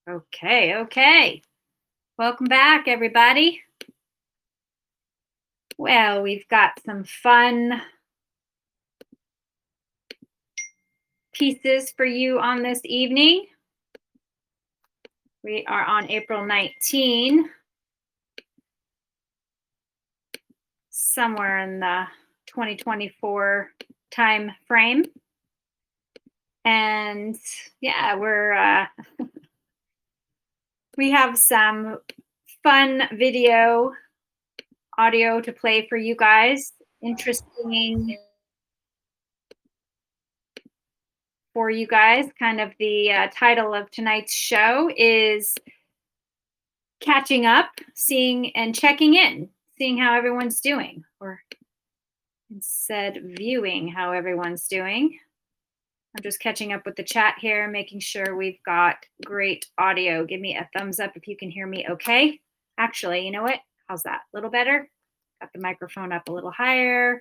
Okay. Welcome back, everybody. Well, we've got some fun pieces for you on this evening. We are on April 19, somewhere in the 2024 time frame. And yeah, we have some fun video audio to play for you guys. Interesting for you guys. Kind of the title of tonight's show is catching up, seeing and checking in, seeing how everyone's doing, or instead viewing how everyone's doing. I'm just catching up with the chat here, making sure we've got great audio. Give me a thumbs up if you can hear me okay. Actually, you know what? How's that? A little better? Got the microphone up a little higher.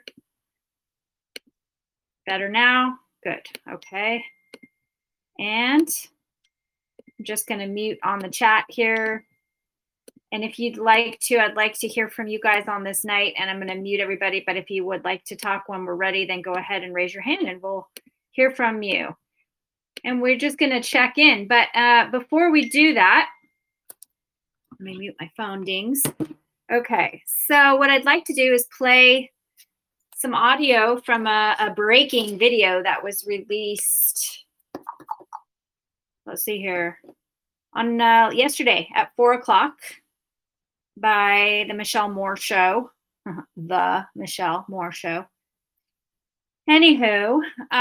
Better now? Good. Okay. And I'm just going to mute on the chat here. And if you'd like to, I'd like to hear from you guys on this night. And I'm going to mute everybody. But if you would like to talk when we're ready, then go ahead and raise your hand and we'll hear from you. And we're just going to check in. But before we do that, let me mute my phone dings. Okay. So what I'd like to do is play some audio from a breaking video that was released. Let's see here. On yesterday at 4:00 by the Michelle Moore Show. The Michelle Moore Show. Anywho,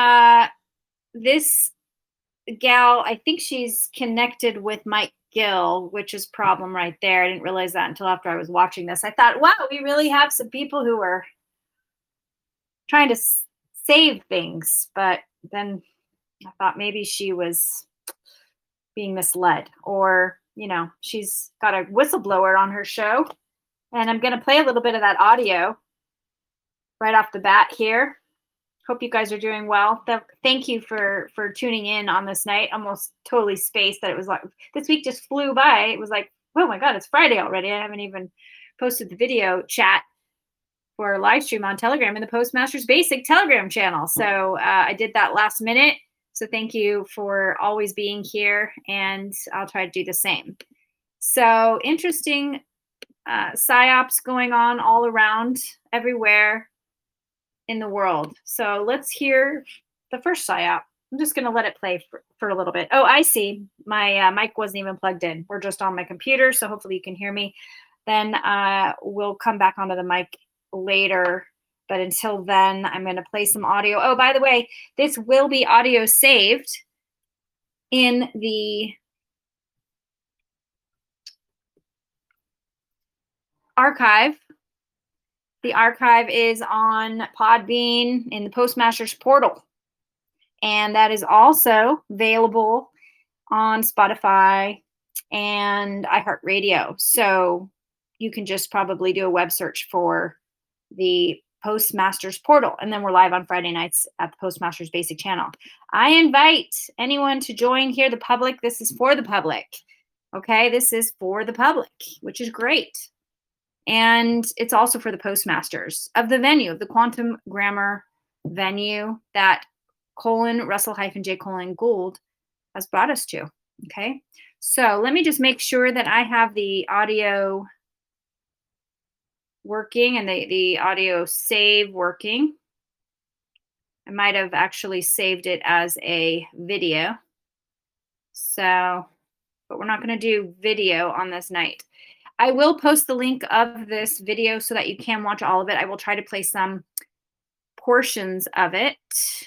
this gal, I think she's connected with Mike Gill, which is problem right there. I didn't realize that until after I was watching this. I thought, wow, we really have some people who are trying to save things. But then I thought maybe she was being misled, or, you know, she's got a whistleblower on her show. And I'm going to play a little bit of that audio right off the bat here. Hope you guys are doing well. Thank you for tuning in on this night. Almost totally spaced that it was like this week just flew by. It was like, oh my God, it's Friday already. I haven't even posted the video chat for a live stream on Telegram in the Postmasters Basic Telegram channel. So I did that last minute. So thank you for always being here, and I'll try to do the same. So interesting psyops going on all around everywhere in the world. So let's hear the first psyop. I'm just going to let it play for a little bit. Oh, I see. My mic wasn't even plugged in. We're just on my computer, so hopefully you can hear me. Then we'll come back onto the mic later. But until then, I'm going to play some audio. Oh, by the way, this will be audio saved in the archive. The archive is on Podbean in the Postmasters portal. And that is also available on Spotify and iHeartRadio. So you can just probably do a web search for the Postmasters portal. And then we're live on Friday nights at the Postmasters Basic channel. I invite anyone to join here, the public. This is for the public. Okay, this is for the public, which is great. And it's also for the Postmasters of the venue, of the Quantum Grammar venue that Russell-J. Gould has brought us to. Okay, so let me just make sure that I have the audio working and the audio save working. I might have actually saved it as a video. So, but we're not going to do video on this night. I will post the link of this video so that you can watch all of it. I will try to play some portions of it.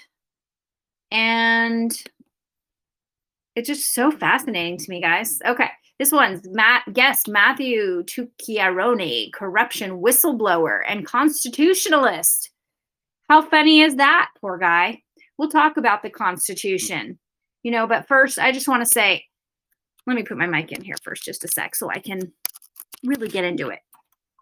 And it's just so fascinating to me, guys. Okay, this one's guest Matthew Tucchiarone, corruption whistleblower and constitutionalist. How funny is that, poor guy? We'll talk about the Constitution, you know, but first I just want to say, let me put my mic in here first just a sec so I can really get into it.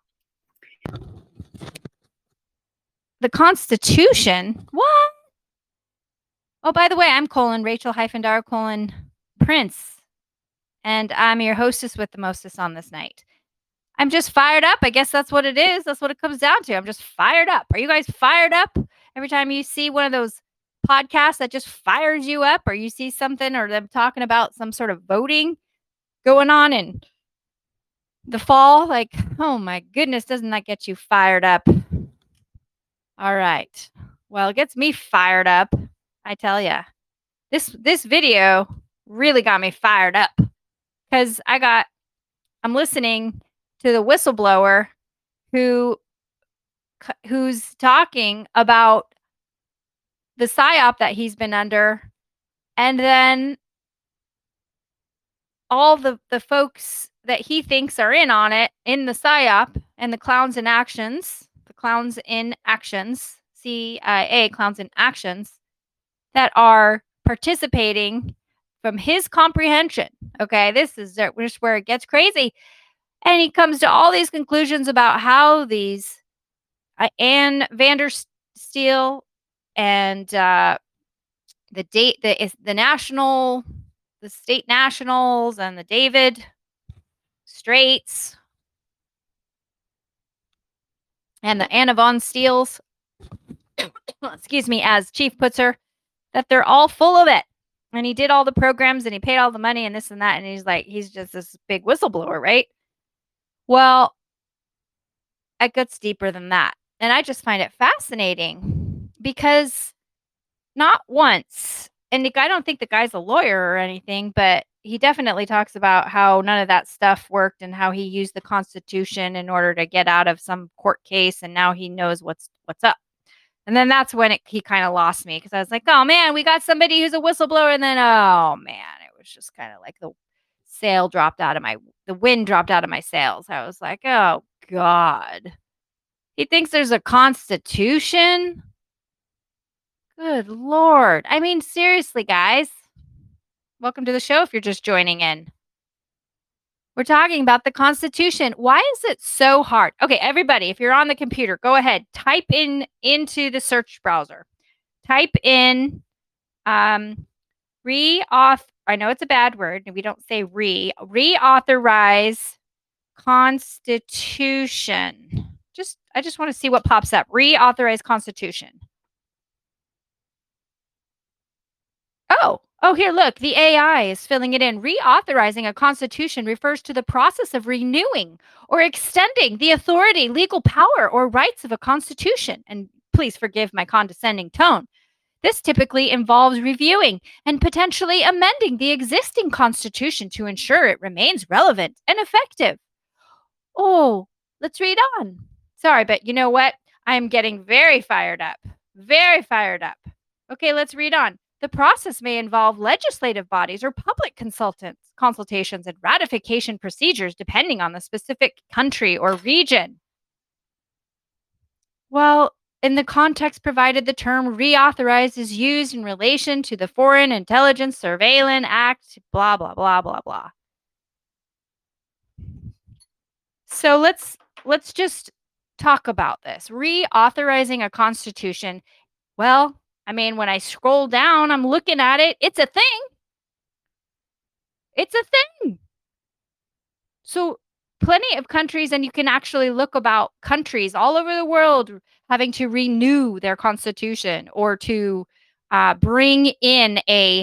The Constitution? What? Oh, by the way, I'm Rachel-Dar Prince. and I'm your hostess with the mostest on this night. I'm just fired up. I guess that's what it is. That's what it comes down to. I'm just fired up. Are you guys fired up? Every time you see one of those podcasts that just fires you up, or you see something, or them talking about some sort of voting going on in the fall, like, oh my goodness, doesn't that get you fired up? All right. Well, it gets me fired up. I tell ya. This video really got me fired up because I'm listening to the whistleblower who's talking about the psyop that he's been under, and then all the folks that he thinks are in on it in the psyop, and the clowns in actions, CIA, clowns in actions, that are participating from his comprehension. Okay, this is just where it gets crazy. And he comes to all these conclusions about how these Ann Vandersteel and the state nationals and the David Straits and the Anna Von Steels, excuse me, as Chief puts her, that they're all full of it. And he did all the programs and he paid all the money and this and that. And he's just this big whistleblower, right? Well, it gets deeper than that. And I just find it fascinating because not once, and I don't think the guy's a lawyer or anything, but he definitely talks about how none of that stuff worked and how he used the Constitution in order to get out of some court case, and now he knows what's up. And then that's when he kind of lost me because I was like, oh man, we got somebody who's a whistleblower, and then oh man, it was just kind of like the wind dropped out of my sails. I was like, oh God. He thinks there's a Constitution? Good Lord. I mean, seriously, guys. Welcome to the show if you're just joining in. We're talking about the Constitution. Why is it so hard? Okay, everybody, if you're on the computer, go ahead. Type into the search browser. Type in I know it's a bad word. We don't say reauthorize Constitution. I just want to see what pops up. Reauthorize Constitution. Oh, here, look, the AI is filling it in. Reauthorizing a constitution refers to the process of renewing or extending the authority, legal power, or rights of a constitution. And please forgive my condescending tone. This typically involves reviewing and potentially amending the existing constitution to ensure it remains relevant and effective. Oh, let's read on. Sorry, but you know what? I'm getting very fired up. Very fired up. Okay, let's read on. The process may involve legislative bodies or public consultations and ratification procedures depending on the specific country or region. Well, in the context provided, the term reauthorize is used in relation to the Foreign Intelligence Surveillance Act, blah, blah, blah, blah, blah. So let's just talk about this. Reauthorizing a constitution. Well, I mean, when I scroll down, I'm looking at it. It's a thing. It's a thing. So plenty of countries, and you can actually look about countries all over the world having to renew their constitution or to bring in a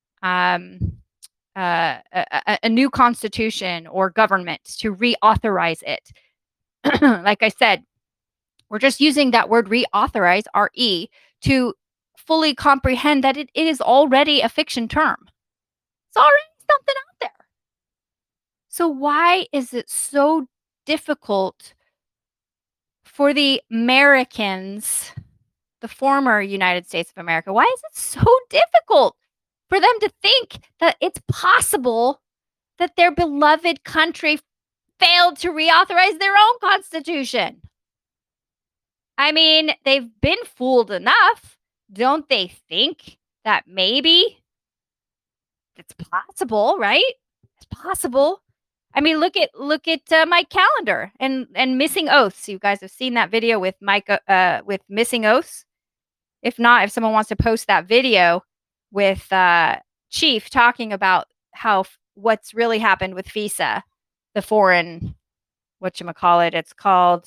new constitution or government to reauthorize it. Like I said, we're just using that word reauthorize, R-E, to fully comprehend that it is already a fiction term. It's already something out there. So why is it so difficult for the Americans, the former United States of America? Why is it so difficult for them to think that it's possible that their beloved country failed to reauthorize their own constitution? I mean, they've been fooled enough. Don't they think that maybe it's possible, right? It's possible. I mean, look at Mike Callender and missing oaths. You guys have seen that video with Mike with missing oaths. If not, if someone wants to post that video with Chief talking about how what's really happened with FISA, the foreign, whatchamacallit, it's called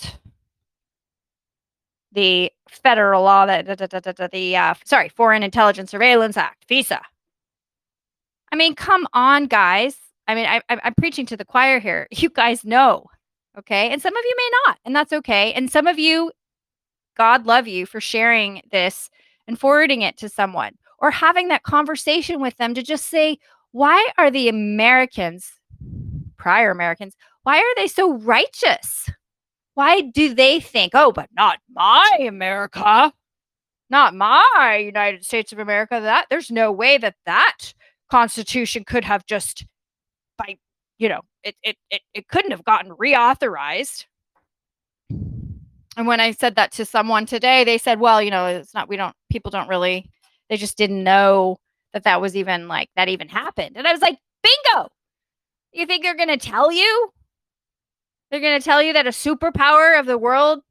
the federal law that Foreign Intelligence Surveillance Act, FISA. I mean, come on, guys. I mean, I'm preaching to the choir here. You guys know, okay? And some of you may not, and that's okay. And some of you, God love you for sharing this and forwarding it to someone or having that conversation with them to just say, why are the Americans, prior Americans, why are they so righteous? Why do they think, oh, but not my America, not my United States of America, that there's no way that that Constitution could have just by, it couldn't have gotten reauthorized. And when I said that to someone today, they said, well, it's not, people don't really, they just didn't know that was even like, that even happened. And I was like, bingo. You think they're going to tell you? They're going to tell you that a superpower of the world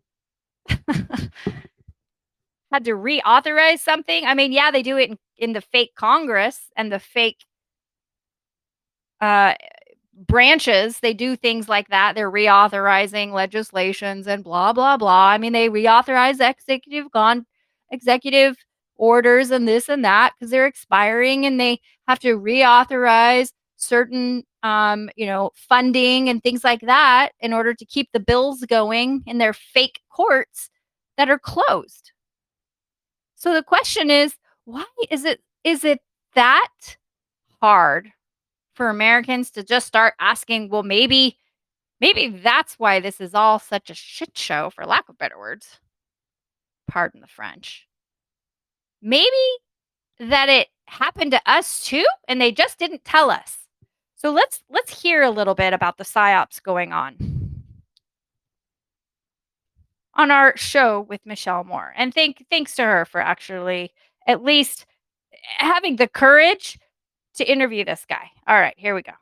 had to reauthorize something? I mean, yeah, they do it in the fake Congress and the fake branches. They do things like that. They're reauthorizing legislations and blah, blah, blah. I mean, they reauthorize executive orders and this and that because they're expiring, and they have to reauthorize certain funding and things like that in order to keep the bills going in their fake courts that are closed. So the question is, why is it that hard for Americans to just start asking, well, maybe that's why this is all such a shit show, for lack of better words. Pardon the French. Maybe that it happened to us too, and they just didn't tell us. So let's hear a little bit about the psyops going on our show with Michelle Moore. And thanks to her for actually at least having the courage to interview this guy. All right, here we go.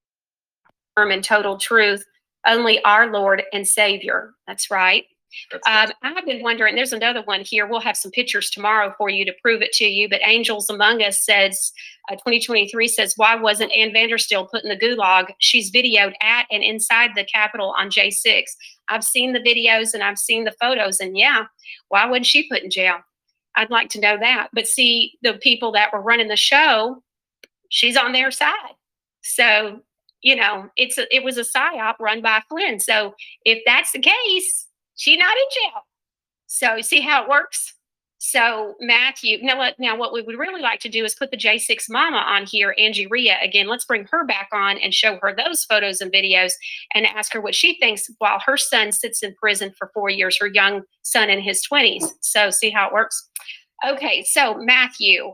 And total truth, only our Lord and Savior. That's right. I've been wondering, there's another one here. We'll have some pictures tomorrow for you to prove it to you. But Angels Among Us says, 2023 says, why wasn't Ann Vandersteel put in the gulag? She's videoed at and inside the Capitol on J6. I've seen the videos and I've seen the photos. And yeah, why wasn't she put in jail? I'd like to know that. But see, the people that were running the show, she's on their side. So, it was a psyop run by Flynn. So if that's the case, she's not in jail. So see how it works? So Matthew, now what we would really like to do is put the J6 mama on here, Angie Rhea, again. Let's bring her back on and show her those photos and videos and ask her what she thinks while her son sits in prison for 4 years, her young son in his 20s. So see how it works? Okay, so Matthew,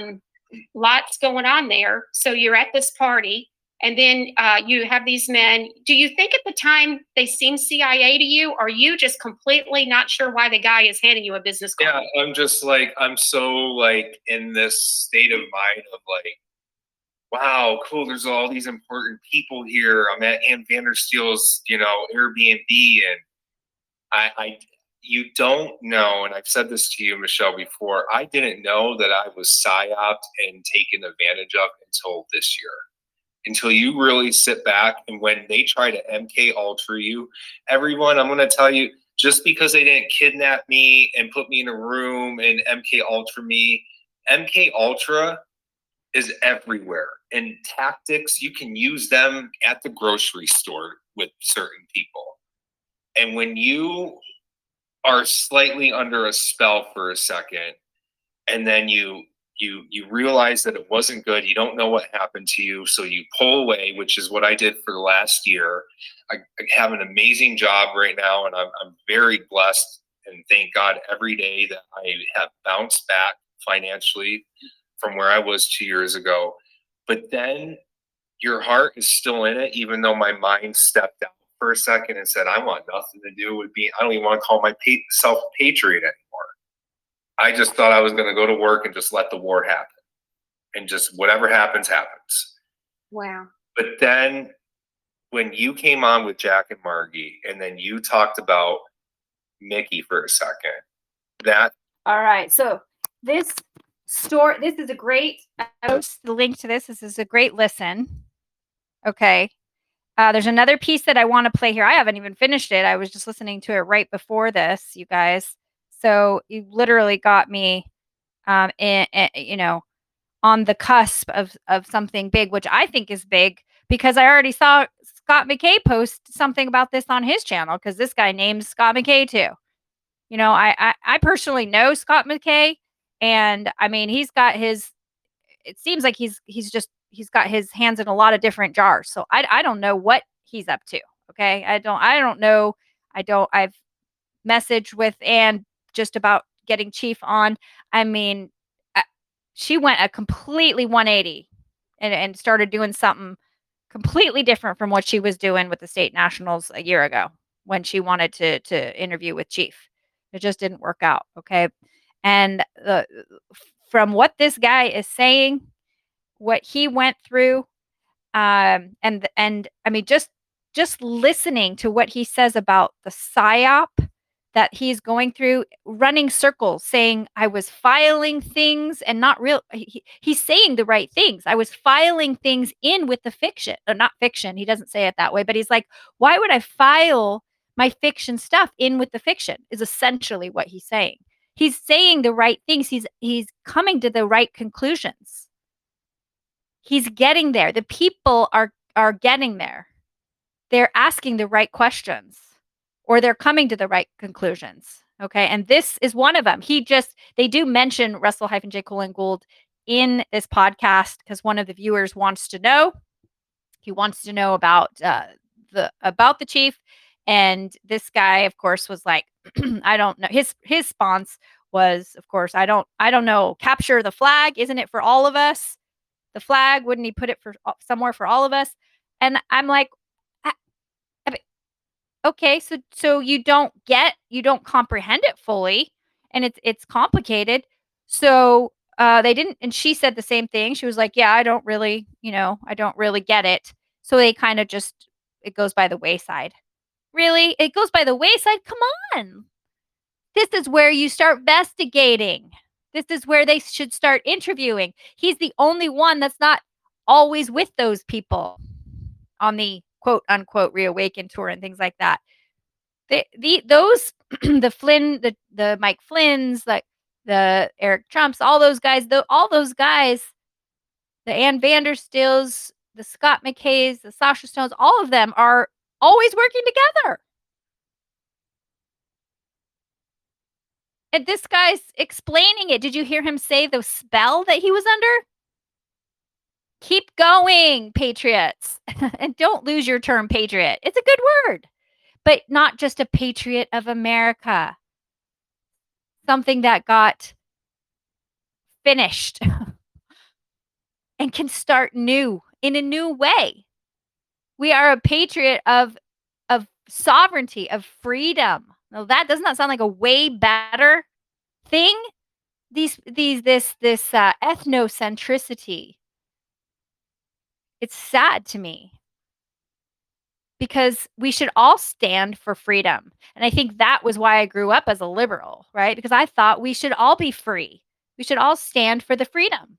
lots going on there. So you're at this party. And then you have these men. Do you think at the time they seemed CIA to you? Or are you just completely not sure why the guy is handing you a business card? Yeah, I'm just like, I'm so like in this state of mind of like, wow, cool, there's all these important people here. I'm at Ann Vandersteel's, Airbnb, and I you don't know, and I've said this to you, Michelle, before, I didn't know that I was psyoped and taken advantage of until this year. Until you really sit back, and when they try to MK Ultra you, everyone, I'm going to tell you, just because they didn't kidnap me and put me in a room and MK Ultra me, MK Ultra is everywhere. And tactics, you can use them at the grocery store with certain people. And when you are slightly under a spell for a second, and then you realize that it wasn't good, you don't know what happened to you, so you pull away, which is what I did for the last year. I have an amazing job right now, and I'm very blessed, and thank God every day that I have bounced back financially from where I was 2 years ago. But then your heart is still in it, even though my mind stepped out for a second and said, I want nothing to do with being, I don't even want to call myself a patriot anymore. I just thought I was going to go to work and just let the war happen. And just whatever happens, happens. Wow. But then when you came on with Jack and Margie, and then you talked about Mickey for a second, that. All right. So this is a great, post the link to this. This is a great listen. Okay. There's another piece that I want to play here. I haven't even finished it. I was just listening to it right before this, you guys. So you literally got me, you know, on the cusp of something big, which I think is big because I already saw Scott McKay post something about this on his channel because this guy names Scott McKay too. You know, I personally know Scott McKay, and I mean he's got his. It seems like he's got his hands in a lot of different jars. So I don't know what he's up to. Okay, I don't know. I've messaged with Ann just about getting Chief on. I mean, she went a completely 180 and started doing something completely different from what she was doing with the state nationals a year ago when she wanted to interview with Chief. It just didn't work out. Okay. And from what this guy is saying, what he went through, and I mean, just listening to what he says about the psyop that he's going through, running circles, saying I was filing things and not real. He's saying the right things. I was filing things in with the fiction, or not fiction. He doesn't say it that way, but he's like, why would I file my fiction stuff in with the fiction? Is essentially what he's saying. He's saying the right things. He's coming to the right conclusions. He's getting there. The people are getting there. They're asking the right questions, or they're coming to the right conclusions. Okay. And this is one of them. They do mention Russell-J. Colin Gould in this podcast because one of the viewers wants to know. He wants to know about the Chief. And this guy, of course, was like, I don't know. His response was, of course, I don't know. Capture the flag. Isn't it for all of us? The flag, wouldn't he put it for somewhere for all of us? And I'm like, okay, so you don't comprehend it fully, and it's complicated. So they didn't, and she said the same thing. She was like, yeah, I don't really get it. So they kind of just, it goes by the wayside. Really? It goes by the wayside? Come on. This is where you start investigating. This is where they should start interviewing. He's the only one that's not always with those people on the quote unquote reawaken tour and things like that. Those the Flynn, the Mike Flynn's, like the Eric Trumps, all those guys, the Ann Vandersteels, the Scott McKays, the Sasha Stones, all of them are always working together. And this guy's explaining it. Did you hear him say the spell that he was under? Keep going, patriots. And don't lose your term patriot. It's a good word, but not just a patriot of America. Something that got finished and can start new in a new way. We are a patriot of sovereignty, of freedom. Now that does not sound like a way better thing. This ethnocentricity. It's sad to me because we should all stand for freedom. And I think that was why I grew up as a liberal, right? Because I thought we should all be free. We should all stand for the freedom.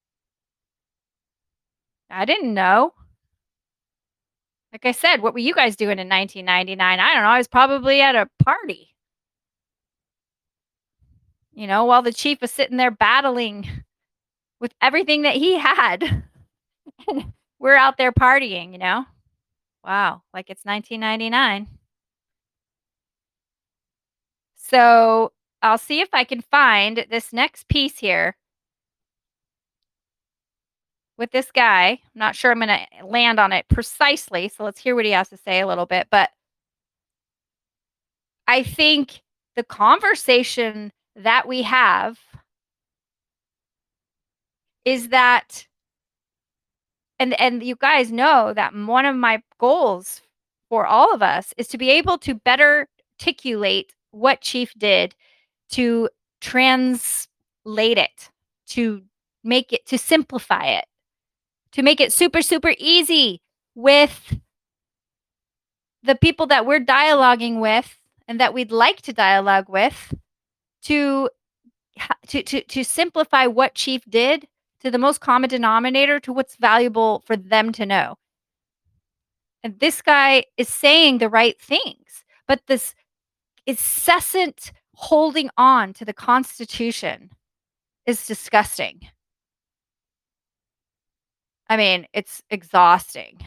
I didn't know. Like I said, what were you guys doing in 1999? I don't know. I was probably at a party. You know, while the Chief was sitting there battling with everything that he had. We're out there partying, you know? Wow, like it's 1999. So I'll see if I can find this next piece here with this guy. I'm not sure I'm going to land on it precisely, so let's hear what he has to say a little bit. But I think the conversation that we have is that, and you guys know that one of my goals for all of us is to be able to better articulate what Chief did, to translate it, to make it, to simplify it, to make it super, super easy with the people that we're dialoguing with and that we'd like to dialogue with, to simplify what Chief did to the most common denominator, to what's valuable for them to know. And this guy is saying the right things, but this incessant holding on to the Constitution is disgusting. I mean, it's exhausting.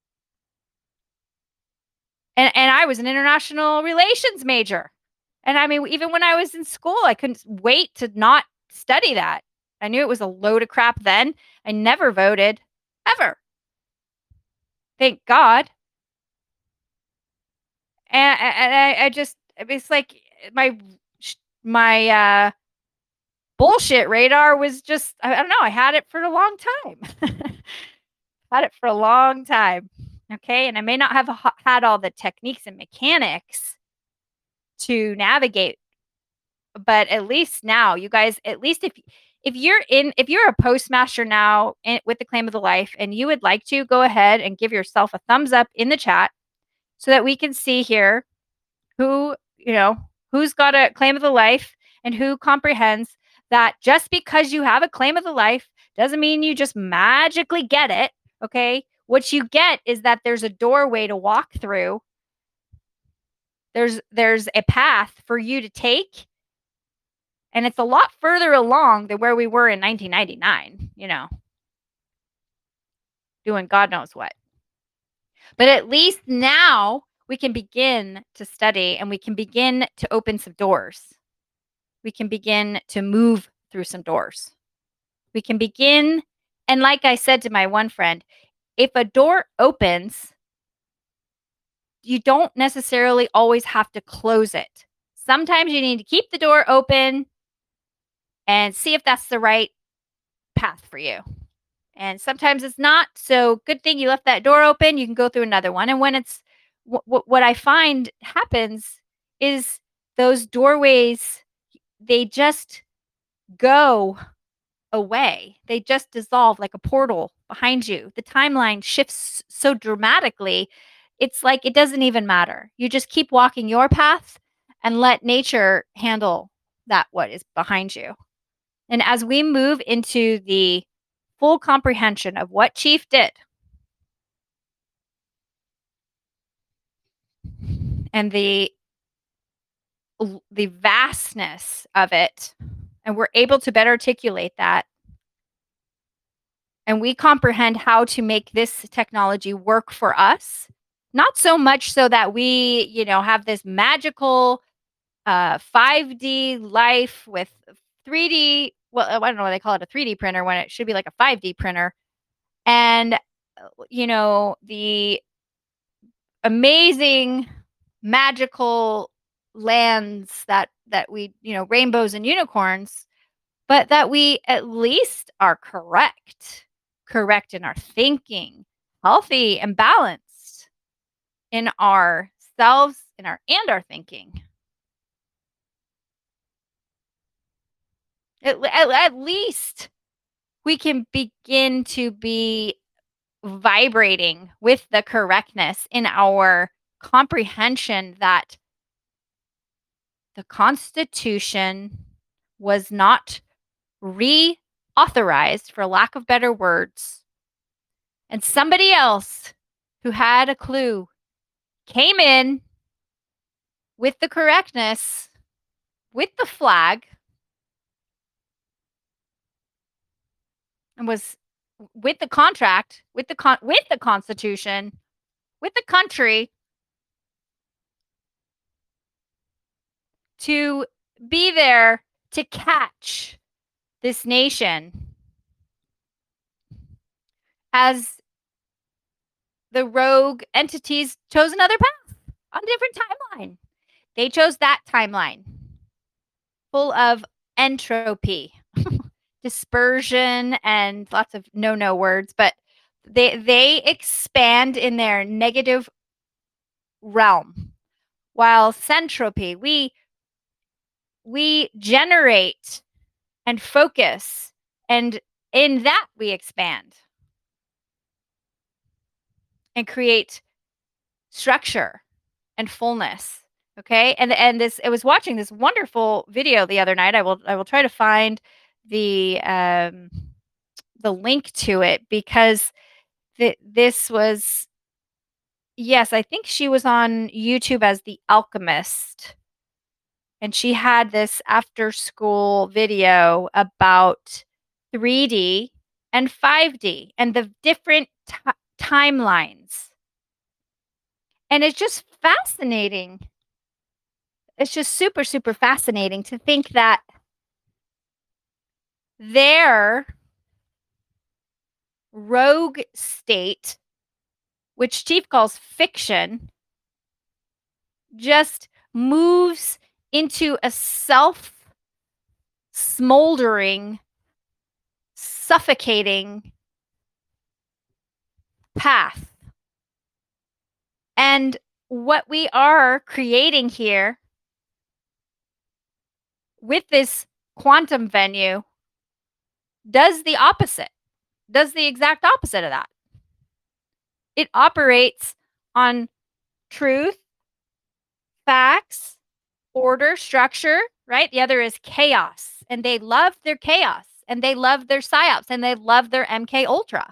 And I was an international relations major. And I mean, even when I was in school, I couldn't wait to not study that. I knew it was a load of crap then. I never voted, ever. Thank God. And I just, it's like my bullshit radar was just, I don't know, I had it for a long time. Had it for a long time. Okay. And I may not have had all the techniques and mechanics to navigate, but at least now, you guys, at least if you're a postmaster now with the Claim of the Life and you would like to, go ahead and give yourself a thumbs up in the chat so that we can see here who's got a Claim of the Life and who comprehends that just because you have a Claim of the Life doesn't mean you just magically get it. Okay. What you get is that there's a doorway to walk through. There's a path for you to take. And it's a lot further along than where we were in 1999, doing God knows what. But at least now we can begin to study and we can begin to open some doors. We can begin to move through some doors. We can begin, and like I said to my one friend, if a door opens, you don't necessarily always have to close it. Sometimes you need to keep the door open and see if that's the right path for you. And sometimes it's not. So good thing you left that door open. You can go through another one. And when it's what I find happens is those doorways, they just go away. They just dissolve like a portal behind you. The timeline shifts so dramatically. It's like it doesn't even matter. You just keep walking your path and let nature handle that what is behind you. And as we move into the full comprehension of what Chief did and the vastness of it, and we're able to better articulate that, and we comprehend how to make this technology work for us, not so much so that we, have this magical 5D life with 3D, well, I don't know why they call it a 3D printer when it should be like a 5D printer. And, the amazing magical lands that we, rainbows and unicorns, but that we at least are correct in our thinking, healthy and balanced in ourselves, and our thinking. At least we can begin to be vibrating with the correctness in our comprehension that the Constitution was not reauthorized, for lack of better words, and somebody else who had a clue came in with the correctness, with the flag, and was with the contract, with the Constitution, with the country, to be there to catch this nation as the rogue entities chose another path on a different timeline. They chose that timeline full of entropy, dispersion, and lots of no words, but they expand in their negative realm, while centropy, we generate and focus, and in that we expand and create structure and fullness. Okay. And this, I was watching this wonderful video the other night. I will try to find the link to it, because this was Yes, I think she was on YouTube as The Alchemist. And she had this after school video about 3D and 5D and the different timelines. And it's just fascinating. It's just super, super fascinating to think that their rogue state, which Chief calls fiction, just moves into a self-smoldering, suffocating path. And what we are creating here with this quantum venue does the opposite, does the exact opposite of that. It operates on truth, facts, order, structure, right? The other is chaos. And they love their chaos, and they love their psyops, and they love their MK Ultra.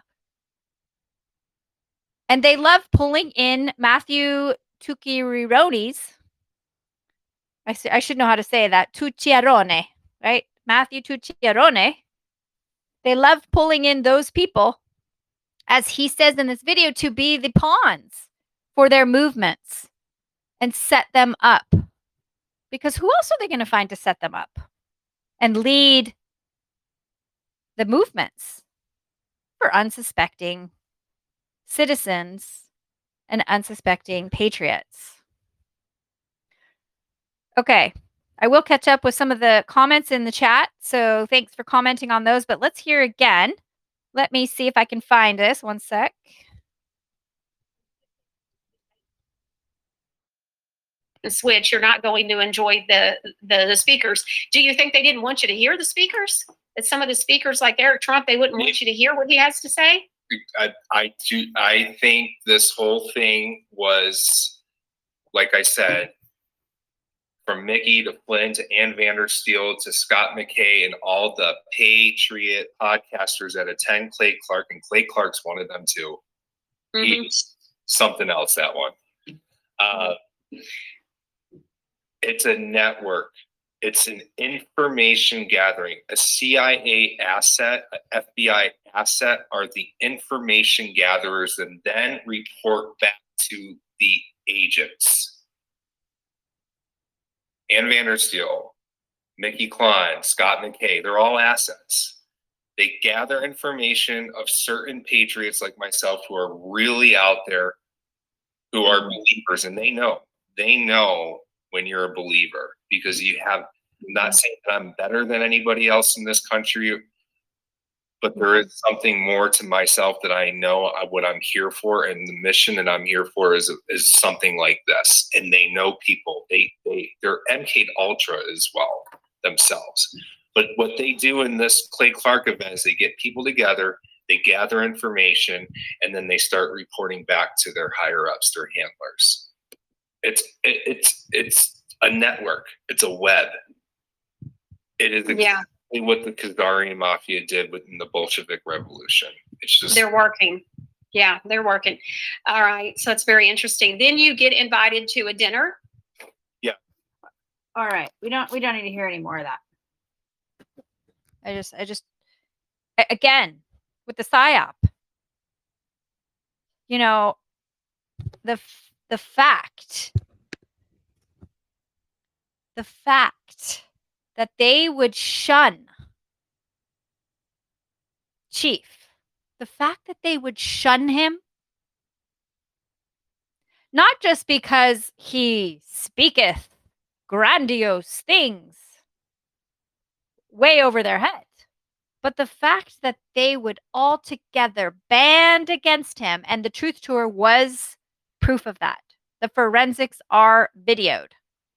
And they love pulling in Matthew Tucciarone's, I should know how to say that, Tucciarone, right? Matthew Tucciarone. They love pulling in those people, as he says in this video, to be the pawns for their movements and set them up. Because who else are they going to find to set them up and lead the movements for unsuspecting citizens and unsuspecting patriots? Okay, I will catch up with some of the comments in the chat, so thanks for commenting on those, but let's hear again. Let me see if I can find this. One sec. The switch, you're not going to enjoy the speakers. Do you think they didn't want you to hear the speakers? That some of the speakers, like Eric Trump, they wouldn't want you to hear what he has to say? I think this whole thing was, like I said, from Mickey to Flynn to Ann Vandersteel to Scott McKay and all the patriot podcasters that attend Clay Clark, and Clay Clark's one of them too. He's something else, that one. It's a network. It's an information gathering. A CIA asset, an FBI asset are the information gatherers and then report back to the agents. Ann Vandersteel, Mickey Klein, Scott McKay, they're all assets. They gather information of certain patriots like myself who are really out there, who are believers, and they know when you're a believer, because you have, I'm not saying that I'm better than anybody else in this country, but there is something more to myself that I know what I'm here for, and the mission that I'm here for is something like this. And they know people. They're MK Ultra as well themselves. But what they do in this Clay Clark event is they get people together, they gather information, and then they start reporting back to their higher ups, their handlers. It's a network. It's a web. It is exactly what the Khazarian Mafia did within the Bolshevik Revolution. It's just, they're working. Yeah, they're working. All right, so it's very interesting. Then you get invited to a dinner. Yeah. All right, we don't need to hear any more of that. Again, with the PSYOP, you know, the fact that they would shun Chief, the fact that they would shun him, not just because he speaketh grandiose things way over their head, but the fact that they would all together band against him, and the Truth Tour was proof of that. The forensics are videoed.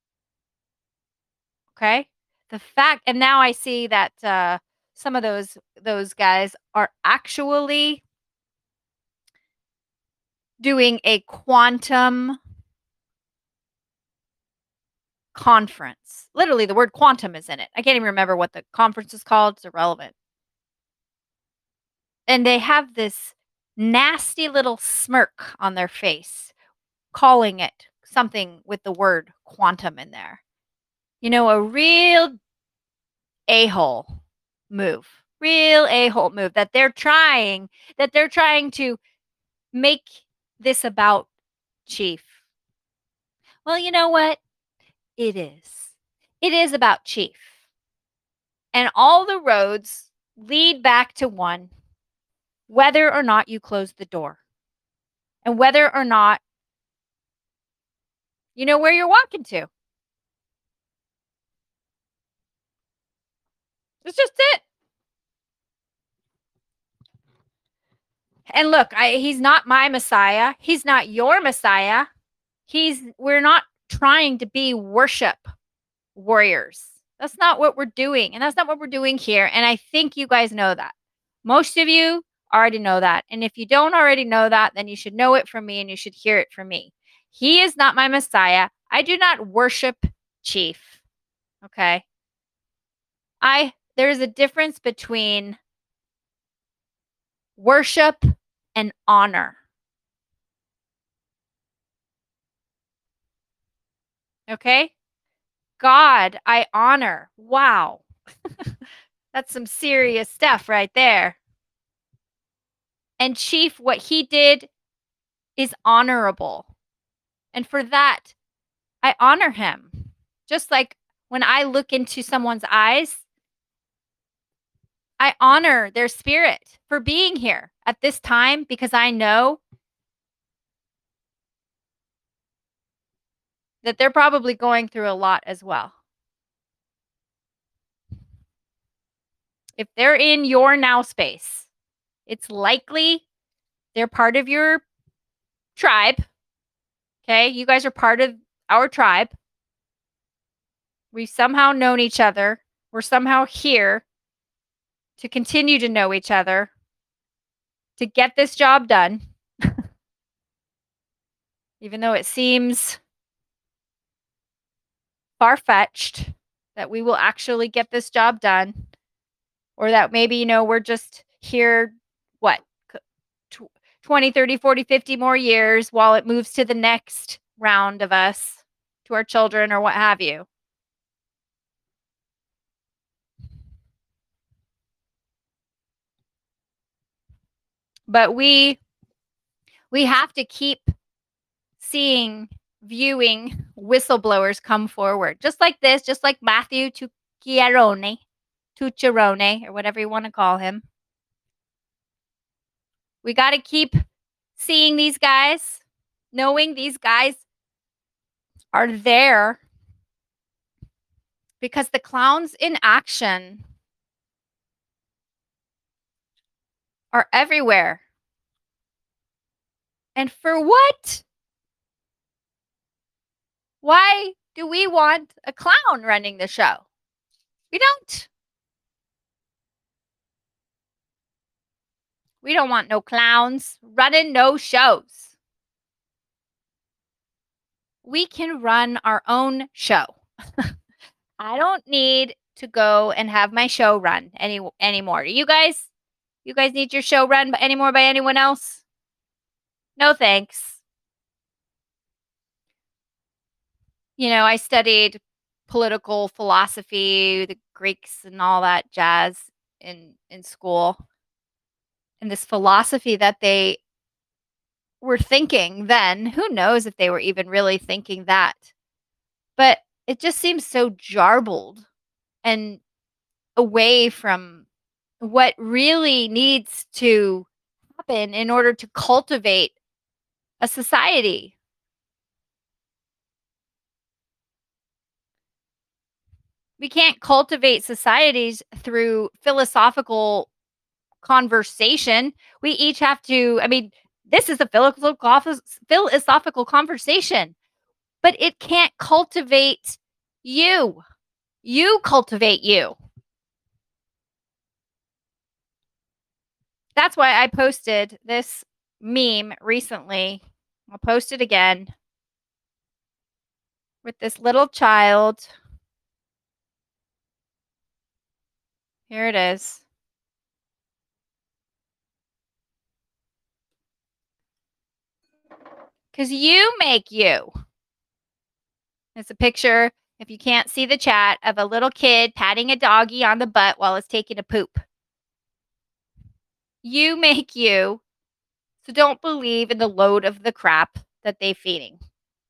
Okay? The fact, and now I see that some of those guys are actually doing a quantum conference. Literally, the word quantum is in it. I can't even remember what the conference is called. It's irrelevant. And they have this nasty little smirk on their face calling it something with the word quantum in there. You know, a real a-hole move. Real a-hole move that they're trying to make this about Chief. Well, you know what? It is. It is about Chief. And all the roads lead back to one, whether or not you close the door. And whether or not you know where you're walking to. That's just it. And look, he's not my Messiah. He's not your Messiah. We're not trying to be worship warriors. That's not what we're doing. And that's not what we're doing here. And I think you guys know that. Most of you already know that. And if you don't already know that, then you should know it from me and you should hear it from me. He is not my Messiah. I do not worship Chief. Okay. There's a difference between worship and honor. Okay? God, I honor. Wow. That's some serious stuff right there. And Chief, what he did is honorable. And for that, I honor him. Just like when I look into someone's eyes, I honor their spirit for being here at this time because I know that they're probably going through a lot as well. If they're in your now space, it's likely they're part of your tribe. Okay, you guys are part of our tribe. We've somehow known each other. We're somehow here to continue to know each other, to get this job done. Even though it seems far-fetched that we will actually get this job done, or that maybe, we're just here, 20, 30, 40, 50 more years while it moves to the next round of us, to our children or what have you. But we have to keep viewing whistleblowers come forward. Just like this, just like Matthew Tucciarone, or whatever you want to call him. We got to keep seeing these guys, knowing these guys are there because the clowns in action are everywhere. And for what? Why do we want a clown running the show? We don't. We don't want no clowns running no shows. We can run our own show. I don't need to go and have my show run anymore. You guys need your show run anymore by anyone else? No thanks. I studied political philosophy, the Greeks and all that jazz in school. And this philosophy that they were thinking then, who knows if they were even really thinking that. But it just seems so jarbled and away from what really needs to happen in order to cultivate a society. We can't cultivate societies through philosophical conversation. We each have to, this is a philosophical conversation, but it can't cultivate you. You cultivate you. That's why I posted this meme recently. I'll post it again with this little child. Here it is. Because you make you. It's a picture, if you can't see the chat, of a little kid patting a doggy on the butt while it's taking a poop. You make you. So don't believe in the load of the crap that they're feeding.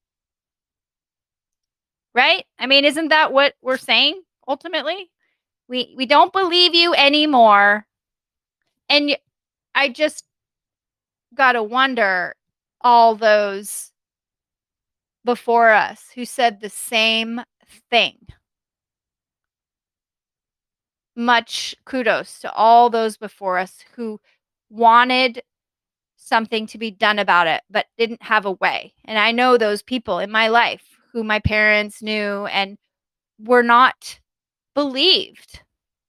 Right? I mean, isn't that what we're saying ultimately? We don't believe you anymore. And I just got to wonder, all those before us who said the same thing. Much kudos to all those before us who wanted something to be done about it, but didn't have a way. And I know those people in my life who my parents knew and were not believed.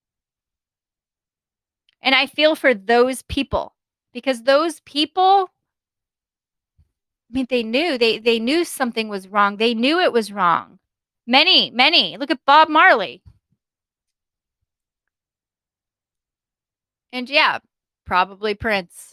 And I feel for those people, because those people, I mean, they knew something was wrong. They knew it was wrong. Many. Look at Bob Marley. And yeah, probably Prince.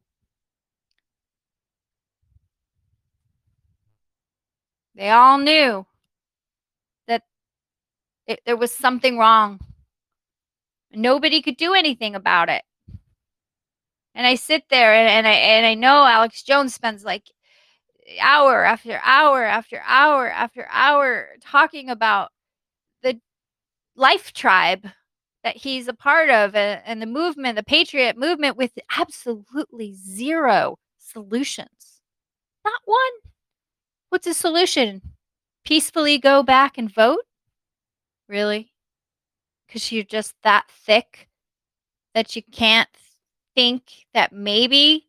They all knew that there was something wrong. Nobody could do anything about it. And I sit there and I know Alex Jones spends like hour after hour after hour after hour talking about the Life Tribe that he's a part of, and the movement, the Patriot movement, with absolutely zero solutions. Not one. What's the solution? Peacefully go back and vote? Really? Because you're just that thick that you can't think that maybe,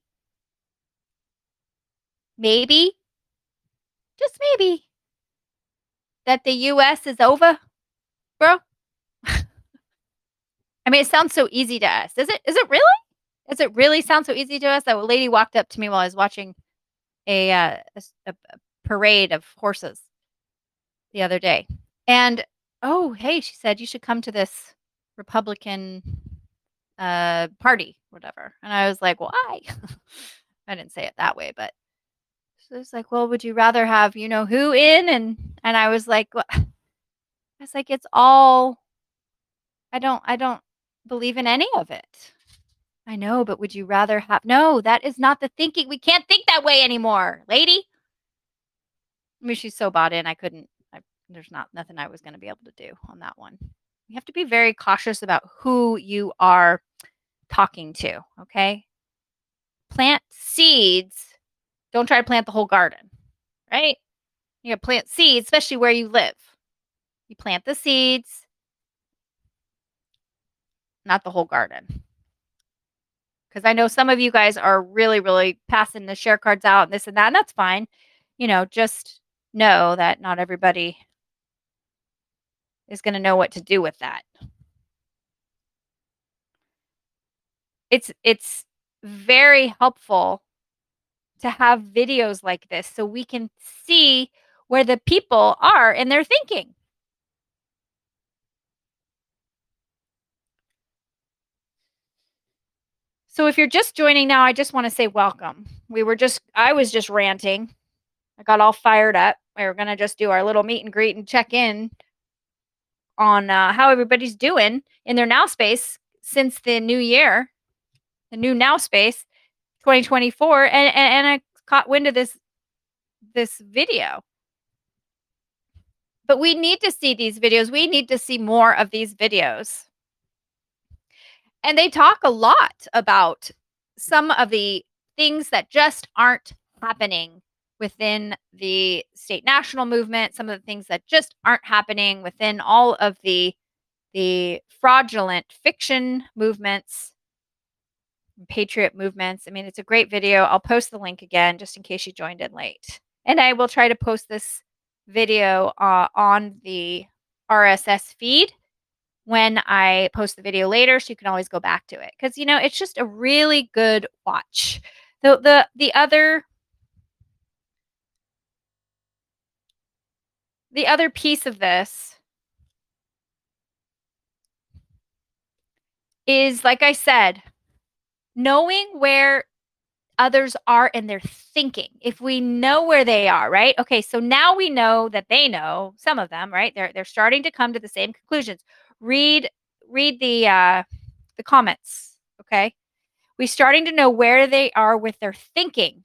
just maybe, that the US is over, bro? I mean, it sounds so easy to us. Is it really? Does it really sound so easy to us? That lady walked up to me while I was watching a parade of horses the other day. And, oh, hey, she said, you should come to this Republican party, whatever. And I was like, why? I didn't say it that way, but so it's like, well, would you rather have, you know, who in? And I was like, well, I was like, it's all, I don't believe in any of it. I know, but would you rather have, no, that is not the thinking. We can't think that way anymore, lady. I mean, she's so bought in. There's nothing I was going to be able to do on that one. You have to be very cautious about who you are talking to. Okay. Plant seeds. Don't try to plant the whole garden, right? You gotta plant seeds, especially where you live. You plant the seeds, not the whole garden. Because I know some of you guys are really, really passing the share cards out and this and that, and that's fine. You know, just know that not everybody is going to know what to do with that. It's very helpful to have videos like this so we can see where the people are in their thinking. So if you're just joining now, I just want to say welcome. I was just ranting. I got all fired up. We were going to just do our little meet and greet and check in on how everybody's doing in their Now Space since the new year, the new Now Space 2024. And I caught wind of this video. But we need to see these videos. We need to see more of these videos. And they talk a lot about some of the things that just aren't happening within the state national movement, some of the things that just aren't happening within all of the fraudulent fiction movements, patriot movements. I mean, it's a great video. I'll post the link again just in case you joined in late. And I will try to post this video on the RSS feed when I post the video later, so you can always go back to it. Because, you know, it's just a really good watch. The other piece of this is, like I said, knowing where others are in their thinking, if we know where they are, right? Okay, so now we know that they know, some of them, right? They're starting to come to the same conclusions. Read the comments, okay? We're starting to know where they are with their thinking.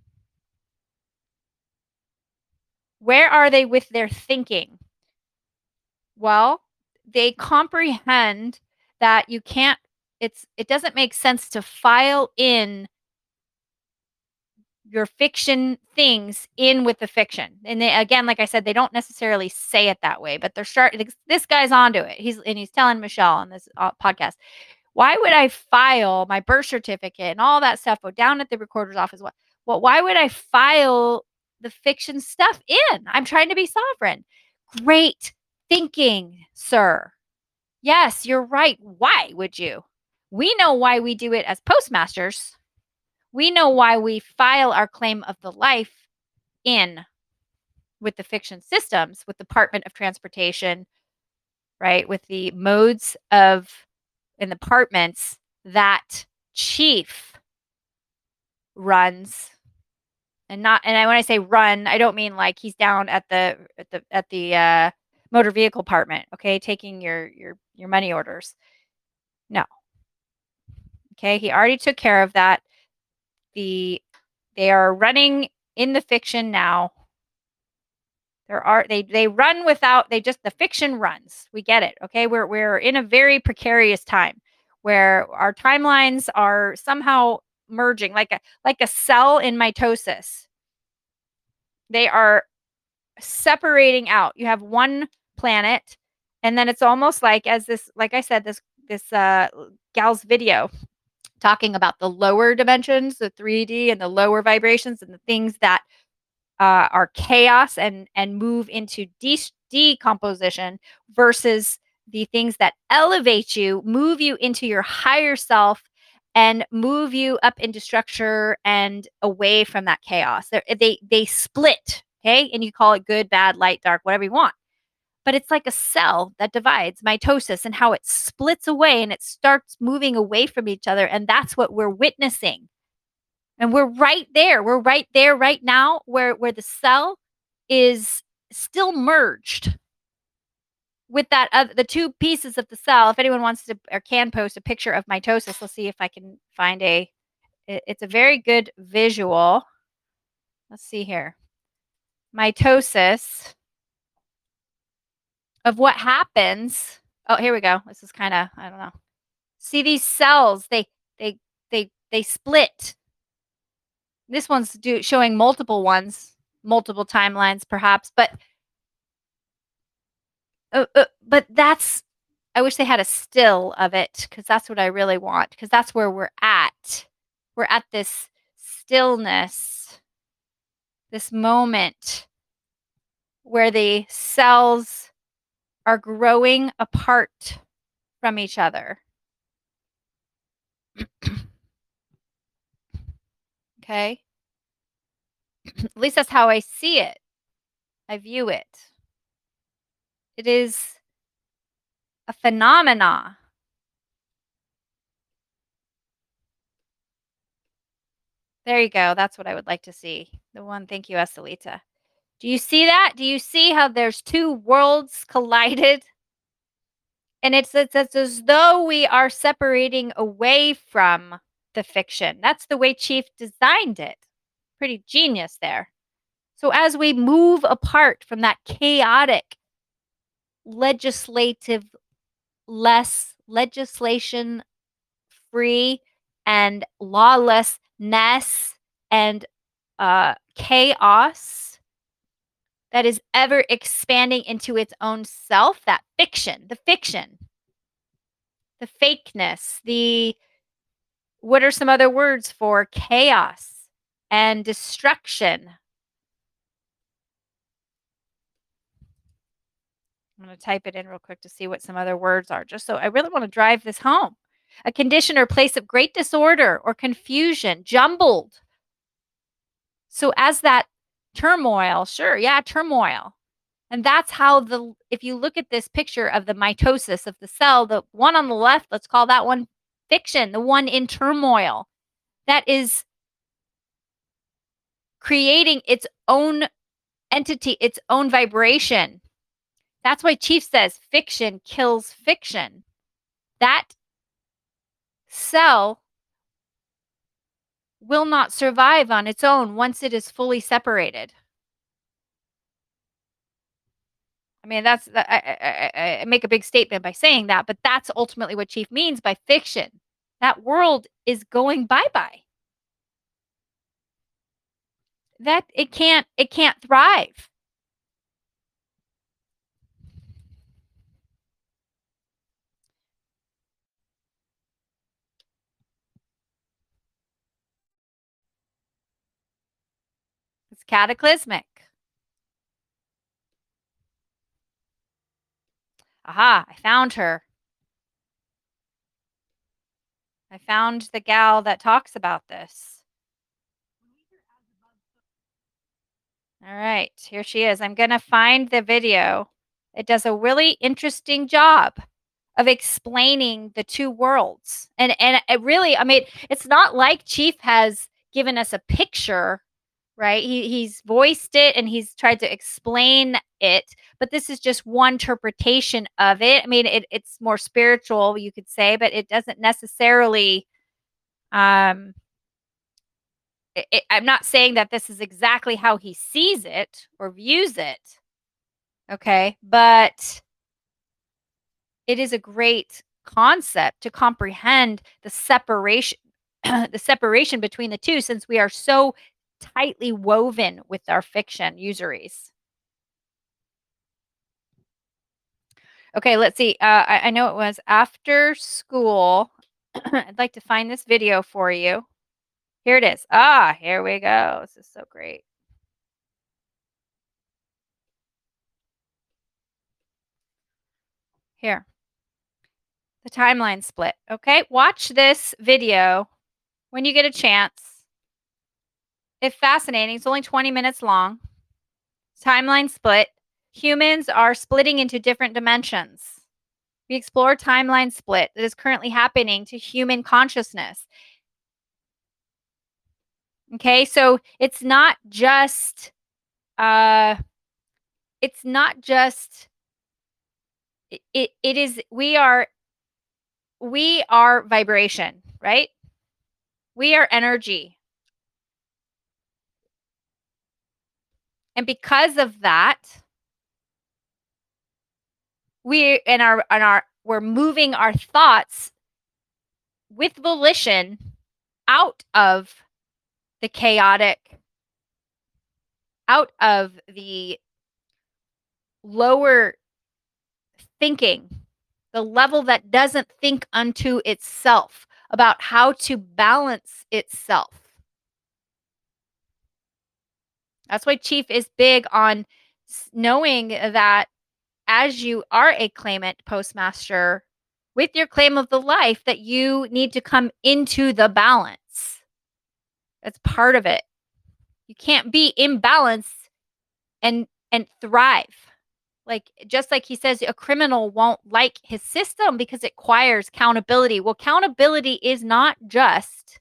Where are they with their thinking? Well, they comprehend that you can't, it doesn't make sense to file in your fiction things in with the fiction. And they, again, like I said, they don't necessarily say it that way, but they're starting, this guy's onto it. He's telling Michelle on this podcast, why would I file my birth certificate and all that stuff go down at the recorder's office? Well, why would I file the fiction stuff in? I'm trying to be sovereign. Great thinking, sir. Yes, you're right. Why would you? We know why we do it as postmasters. We know why we file our claim of the life in with the fiction systems, with the Department of Transportation, right? With the modes of in the departments that chief runs. And when I say run, I don't mean like he's down at the motor vehicle department, okay, taking your money orders. No. Okay, he already took care of that. They are running in the fiction now. They run without, the fiction runs. We get it. Okay. We're in a very precarious time where our timelines are somehow merging like a cell in mitosis. They are separating out. You have one planet, and then it's almost like, as this, like I said, this gal's video talking about the lower dimensions, the 3D and the lower vibrations and the things that are chaos and move into decomposition versus the things that elevate you, move you into your higher self and move you up into structure and away from that chaos. They split, okay? And you call it good, bad, light, dark, whatever you want. But it's like a cell that divides, mitosis, and how it splits away and it starts moving away from each other. And that's what we're witnessing. And we're right there. We're right there right now where the cell is still merged with that the two pieces of the cell. If anyone wants to or can post a picture of mitosis, let's see if I can find it's a very good visual. Let's see here. Mitosis of what happens. Oh, here we go. This is kind of, I don't know. See these cells, they split. This one's showing multiple ones, multiple timelines perhaps, but that's, I wish they had a still of it because that's what I really want, because that's where we're at. We're at this stillness, this moment where the cells are growing apart from each other. Okay? At least that's how I see it. I view it. It is a phenomena. There you go. That's what I would like to see. The one, thank you, Estelita. Do you see that? Do you see how there's two worlds collided? And it's as though we are separating away from the fiction. That's the way Chief designed it. Pretty genius there. So as we move apart from that chaotic, legislation free and lawlessness and chaos that is ever expanding into its own self, that fiction, the fakeness, what are some other words for chaos and destruction? I'm going to type it in real quick to see what some other words are, just so I really want to drive this home. A condition or place of great disorder or confusion, jumbled. So as that turmoil, sure, yeah, turmoil. And that's how if you look at this picture of the mitosis of the cell, the one on the left, let's call that one fiction, the one in turmoil. That is creating its own entity, its own vibration. That's why Chief says fiction kills fiction. That cell will not survive on its own once it is fully separated. I mean, I make a big statement by saying that, but that's ultimately what Chief means by fiction. That world is going bye-bye. That it can't thrive. It's cataclysmic. Aha, I found her. I found the gal that talks about this. All right, here she is. I'm going to find the video. It does a really interesting job of explaining the two worlds. And it really, I mean, it's not like Chief has given us a picture, right? He's voiced it and he's tried to explain it, but this is just one interpretation of it. I mean, it's more spiritual, you could say, but it doesn't necessarily I'm not saying that this is exactly how he sees it or views it. Okay, but it is a great concept to comprehend the separation the separation between the two, since we are so tightly woven with our fiction usuries. Okay, let's see. I know it was after school. I'd like to find this video for you. Here it is. Ah, here we go. This is so great. Here. The timeline split. Okay, watch this video when you get a chance. It's fascinating. It's only 20 minutes long. Timeline split. Humans are splitting into different dimensions. We explore timeline split that is currently happening to human consciousness. Okay, so it's not just it is we are vibration, right? We are energy. And because of that, we're moving our thoughts with volition out of the chaotic, out of the lower thinking, the level that doesn't think unto itself about how to balance itself. That's why Chief is big on knowing that as you are a claimant postmaster with your claim of the life, that you need to come into the balance. That's part of it. You can't be in balance and thrive. Like, just like he says, a criminal won't like his system because it requires accountability. Well, accountability is not just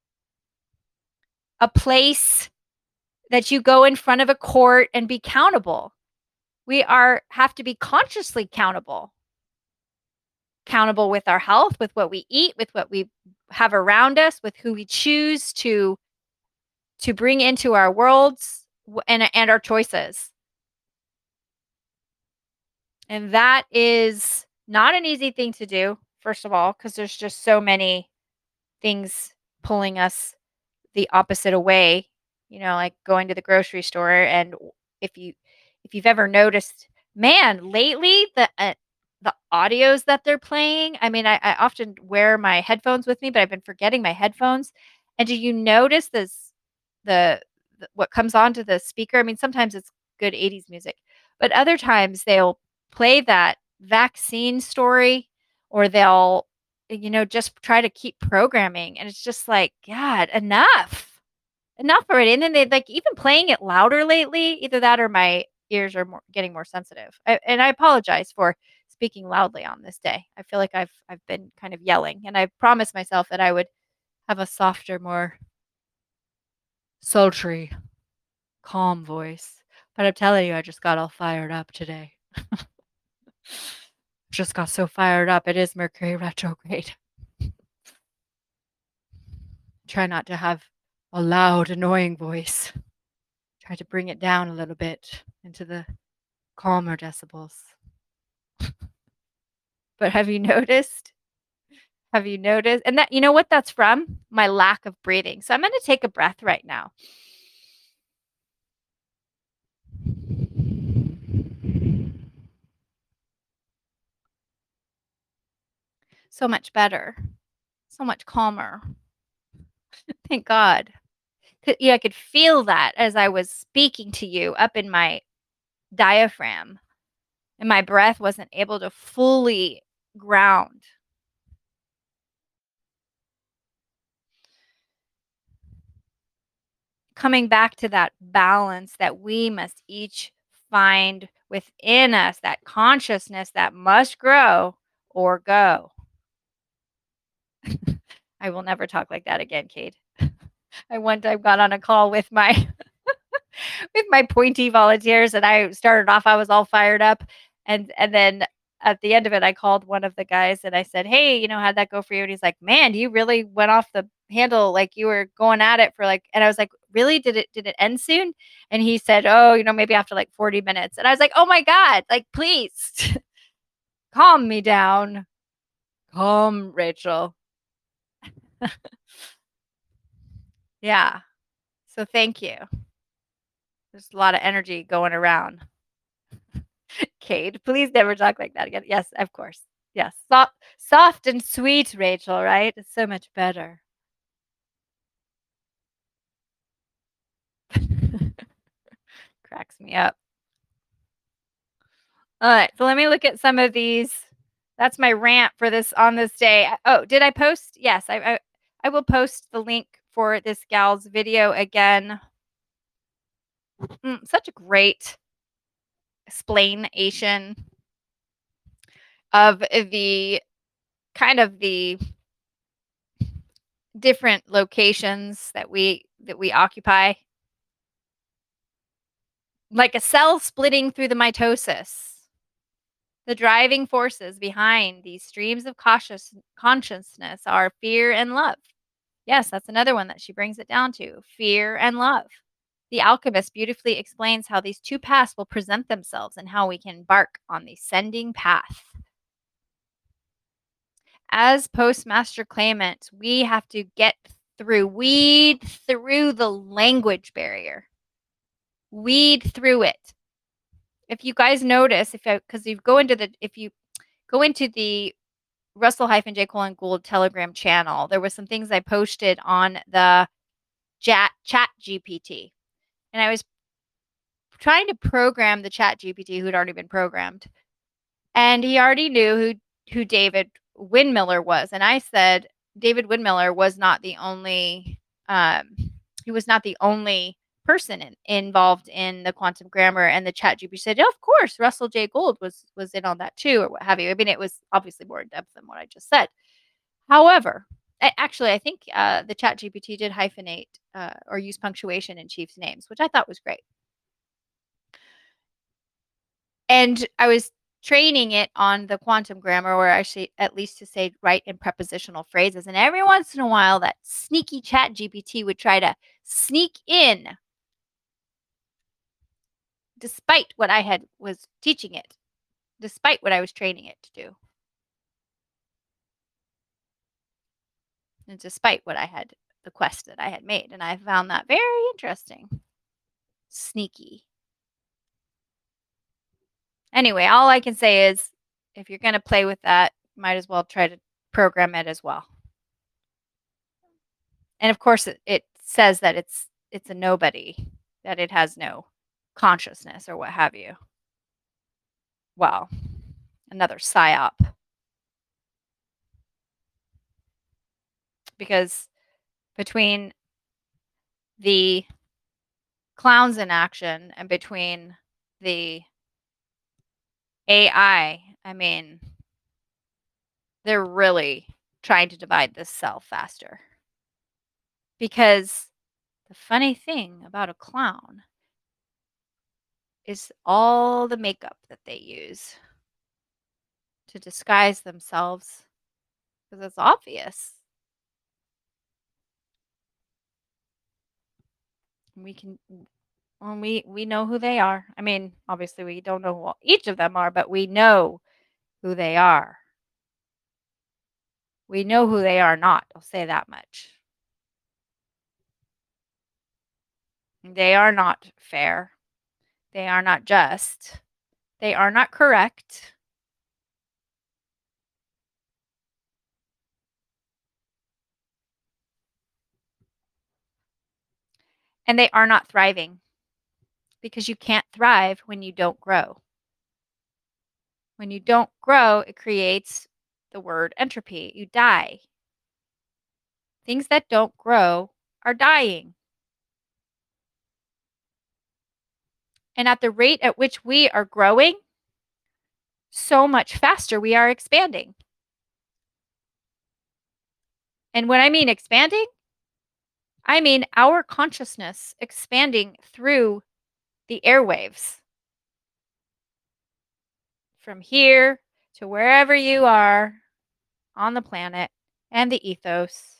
a place that you go in front of a court and be accountable. We have to be consciously accountable. Accountable with our health, with what we eat, with what we have around us, with who we choose to bring into our worlds and our choices. And that is not an easy thing to do, first of all, because there's just so many things pulling us the opposite away, you know, like going to the grocery store. And if you've ever noticed, man, lately the audios that they're playing, I mean, I often wear my headphones with me, but I've been forgetting my headphones. And do you notice the what comes onto the speaker? I mean, sometimes it's good 80s music, but other times they'll play that vaccine story, or they'll, you know, just try to keep programming. And it's just like, God, enough already. And then they like even playing it louder lately. Either that or my ears are getting more sensitive. And I apologize for speaking loudly on this day. I feel like I've been kind of yelling, and I promised myself that I would have a softer, more sultry calm voice. But I'm telling you, I just got all fired up today. Just got so fired up. It is Mercury retrograde. Try not to have a loud, annoying voice. Try to bring it down a little bit into the calmer decibels. But have you noticed? Have you noticed? And that, you know what that's from? My lack of breathing. So I'm going to take a breath right now. So much better. So much calmer. Thank God. Yeah, I could feel that as I was speaking to you up in my diaphragm, and my breath wasn't able to fully ground. Coming back to that balance that we must each find within us, that consciousness that must grow or go. I will never talk like that again, Kate. I one time got on a call with my with my pointy volunteers, and I started off, I was all fired up, and then at the end of it, I called one of the guys and I said, "Hey, you know, how'd that go for you?" And he's like, "Man, you really went off the handle, like you were going at it for like," and I was like, "Really? Did it end soon?" And he said, "Oh, you know, maybe after like 40 minutes." And I was like, "Oh my God, like please calm me down. Calm, Rachel." Yeah. So thank you. There's a lot of energy going around. Kate, please never talk like that again. Yes, of course. Yes. Soft and sweet, Rachel, right? It's so much better. Cracks me up. All right. So let me look at some of these. That's my rant for this on this day. Oh, did I post? Yes, I will post the link for this gal's video again. Such a great explanation of the kind of the different locations that we occupy, like a cell splitting through the mitosis. The driving forces behind these streams of consciousness are fear and love. Yes, that's another one that she brings it down to, fear and love. The alchemist beautifully explains how these two paths will present themselves and how we can embark on the ascending path. As postmaster claimants, we have to weed through the language barrier. Weed through it. If you guys notice, if you go into the Russell-J. Gould Telegram channel, there were some things I posted on the chat GPT. And I was trying to program the chat GPT who'd already been programmed. And he already knew who David Windmiller was. And I said, David Windmiller was not the only, he was not the only person involved in the quantum grammar. And the chat GPT said, of course, Russell J. Gould was in on that too, or what have you. I mean, it was obviously more in depth than what I just said. However, actually, I think the chat GPT did hyphenate or use punctuation in Chief's names, which I thought was great. And I was training it on the quantum grammar, or actually at least to say right in prepositional phrases. And every once in a while, that sneaky chat GPT would try to sneak in despite what I was teaching it, despite what I was training it to do. And despite what the quest that I had made. And I found that very interesting. Sneaky. Anyway, all I can say is if you're going to play with that, might as well try to program it as well. And of course, it says that it's a nobody, that it has no consciousness or what have you. Well, another psyop. Because between the clowns in action and between the AI, I mean, they're really trying to divide this cell faster. Because the funny thing about a clown is all the makeup that they use to disguise themselves, because it's obvious. We can, well, we know who they are. I mean, obviously we don't know who each of them are, but we know who they are. We know who they are not. I'll say that much. They are not fair. They are not just. They are not correct. And they are not thriving, because you can't thrive when you don't grow. When you don't grow, it creates the word entropy. You die. Things that don't grow are dying. And at the rate at which we are growing, so much faster we are expanding. And when I mean expanding, I mean our consciousness expanding through the airwaves. From here to wherever you are on the planet and the ethos.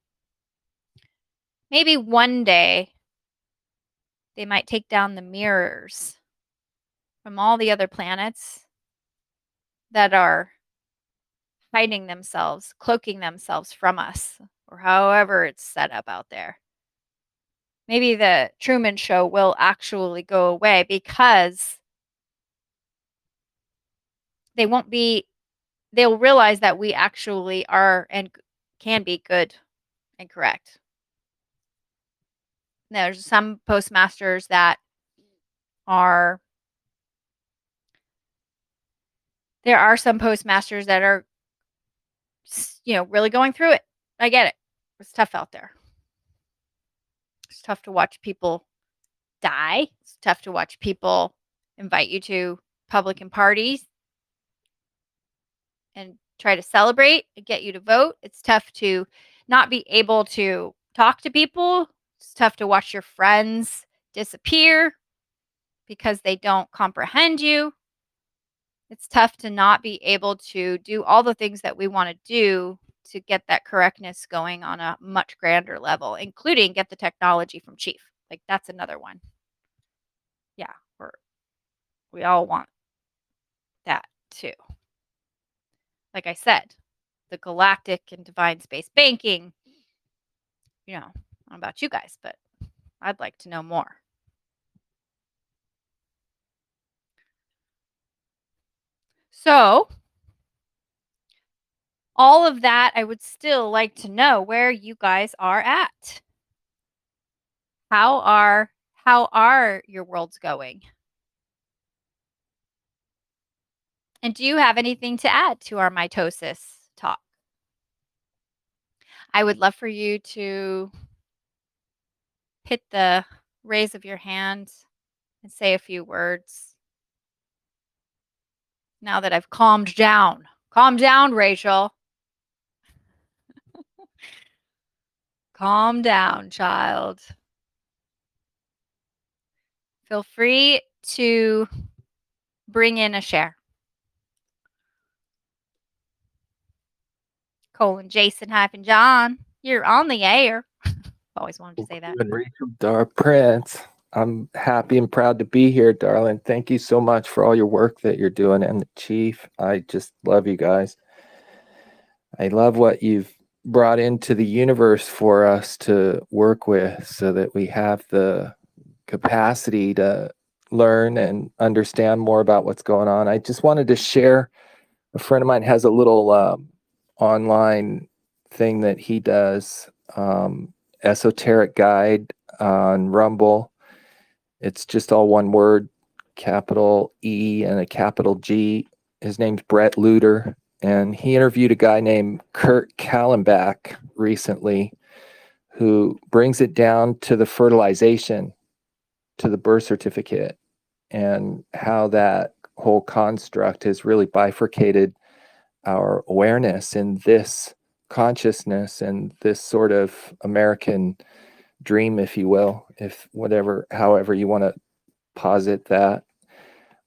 Maybe one day they might take down the mirrors from all the other planets that are hiding themselves, cloaking themselves from us, or however it's set up out there. Maybe the Truman Show will actually go away, because they'll realize that we actually are and can be good and correct. There's some postmasters that are, there are some postmasters that are, really going through it. I get it. It's tough out there. It's tough to watch people die. It's tough to watch people invite you to public and parties and try to celebrate and get you to vote. It's tough to not be able to talk to people. It's tough to watch your friends disappear because they don't comprehend you. It's tough to not be able to do all the things that we want to do to get that correctness going on a much grander level, including get the technology from Chief. Like, that's another one. Yeah, we all want that too. Like I said, the galactic and divine space banking, I don't know about you guys, but I'd like to know more. So, all of that, I would still like to know where you guys are at. How are your worlds going? And do you have anything to add to our mitosis talk? I would love for you to hit the raise of your hand and say a few words. Now that I've calmed down. Calm down, Rachel. Calm down, child. Feel free to bring in a share. Colin, Jason, hyphen John, you're on the air. Always wanted to say that. And Rachel Dar Prince, I'm happy and proud to be here, darling. Thank you so much for all your work that you're doing. And the Chief, I just love you guys. I love what you've brought into the universe for us to work with, so that we have the capacity to learn and understand more about what's going on. I just wanted to share, a friend of mine has a little online thing that he does, esoteric guide on Rumble. It's just all one word, capital E and a capital G. His name's Brett Luter, and he interviewed a guy named Kurt Kallenbach recently, who brings it down to the fertilization, to the birth certificate, and how that whole construct has really bifurcated our awareness in this consciousness and this sort of American dream, if you will, however you want to posit that.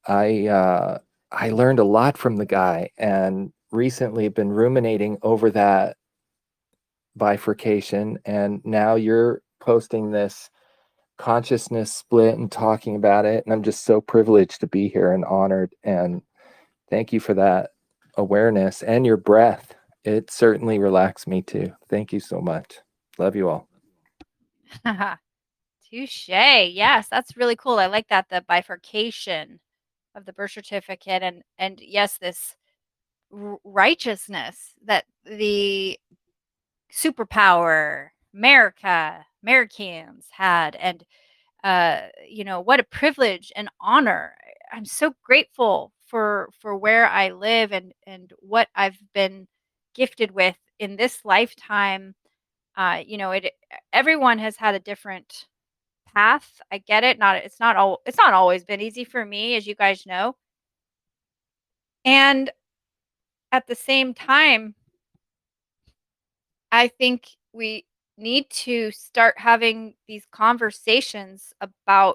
I learned a lot from the guy, and recently been ruminating over that bifurcation. And now you're posting this consciousness split and talking about it, and I'm just so privileged to be here and honored. And thank you for that awareness and your breath. It certainly relaxed me too. Thank you so much. Love you all. Touche. Yes, that's really cool. I like that, the bifurcation of the birth certificate, and yes, this righteousness that the superpower Americans had, and what a privilege and honor. I'm so grateful for where I live, and what I've been gifted with in this lifetime. It everyone has had a different path. I get it. It's not always been easy for me, as you guys know. And at the same time, I think we need to start having these conversations about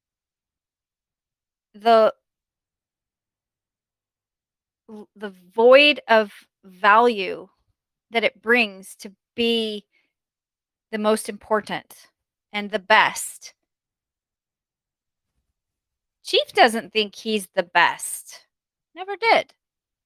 the the void of value that it brings to be the most important and the best. Chief doesn't think he's the best. Never did.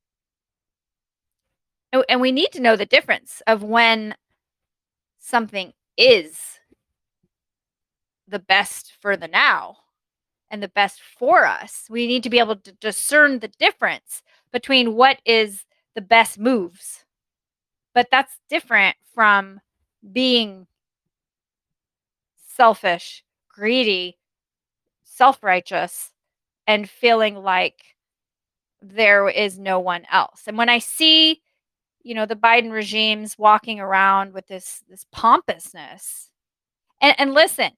And we need to know the difference of when something is the best for the now and the best for us. We need to be able to discern the difference between what is the best moves. But that's different from being selfish, greedy, self-righteous, and feeling like there is no one else. And when I see, the Biden regime's walking around with this pompousness, and listen,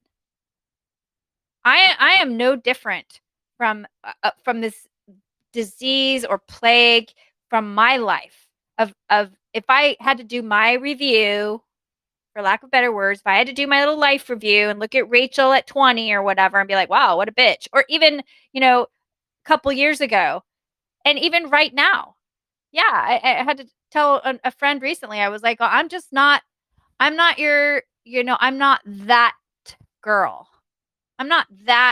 I am no different from this disease or plague from my life of if I had to do my review, for lack of better words, if I had to do my little life review and look at Rachel at 20 or whatever and be like, wow, what a bitch. Or even, a couple years ago, and even right now. Yeah, I had to tell a friend recently, I was like, I'm not your, I'm not that girl. I'm not that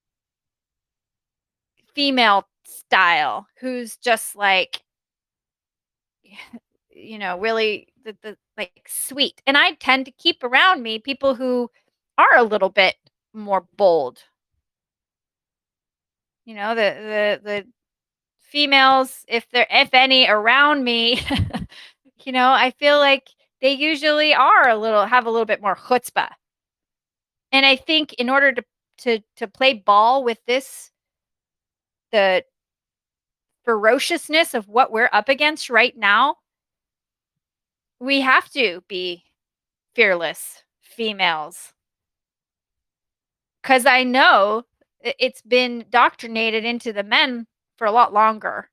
female style who's just like, really the like sweet. And I tend to keep around me people who are a little bit more bold. The females, if any around me, I feel like they usually have a little bit more chutzpah. And I think in order to play ball with the ferociousness of what we're up against right now, we have to be fearless females. Because I know it's been indoctrinated into the men for a lot longer.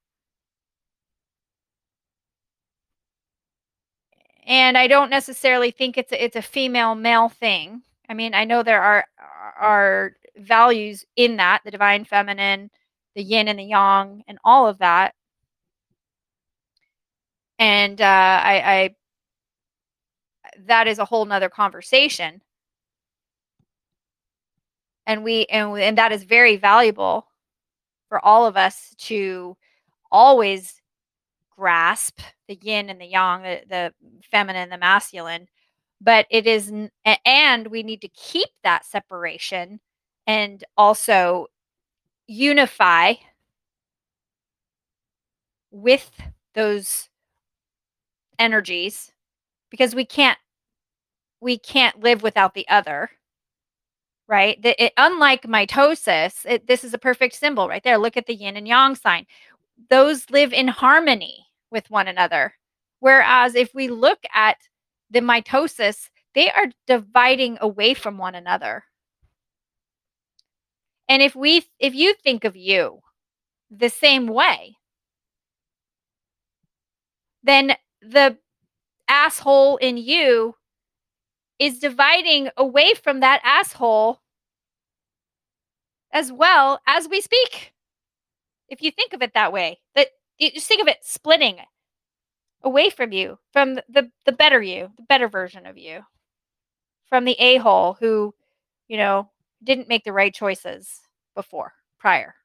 And I don't necessarily think it's a female male thing. I mean, I know there are values in that, the divine feminine, the yin and the yang, and all of that. And I that is a whole nother conversation. And that is very valuable for all of us to always grasp the yin and the yang, the feminine, the masculine. But it is, and we need to keep that separation and also unify with those energies, because we can't live without the other, right? Unlike mitosis, this is a perfect symbol right there. Look at the yin and yang sign. Those live in harmony with one another. Whereas if we look at the mitosis, they are dividing away from one another. And if you think of you the same way, then the asshole in you is dividing away from that asshole as well as we speak. If you think of it that way, that you just think of it splitting away from you, from the better you, the better version of you, from the a-hole who, you know, didn't make the right choices prior.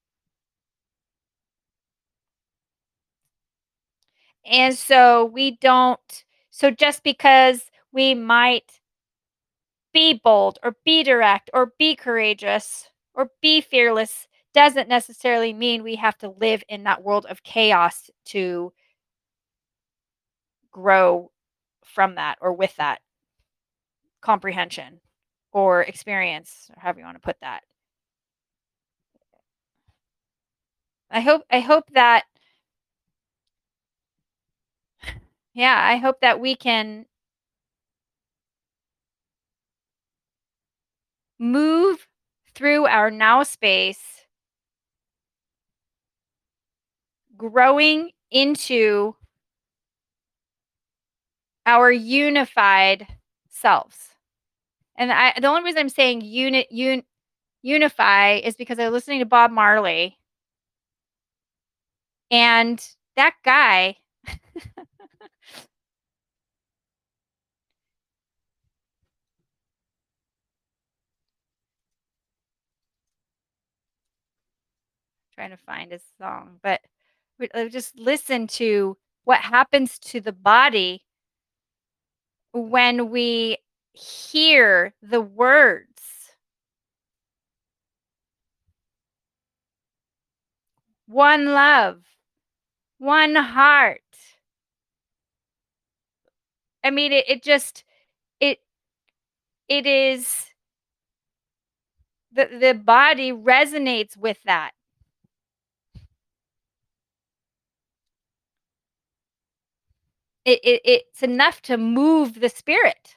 And so so just because we might be bold or be direct or be courageous or be fearless doesn't necessarily mean we have to live in that world of chaos to grow from that or with that comprehension or experience, or however you want to put that. I hope that I hope that we can move through our now space, growing into our unified selves. And the only reason I'm saying unify is because I was listening to Bob Marley, and that guy trying to find his song, but just listen to what happens to the body when we hear the words. One love, one heart. I mean, it is, the body resonates with that. It's enough to move the spirit.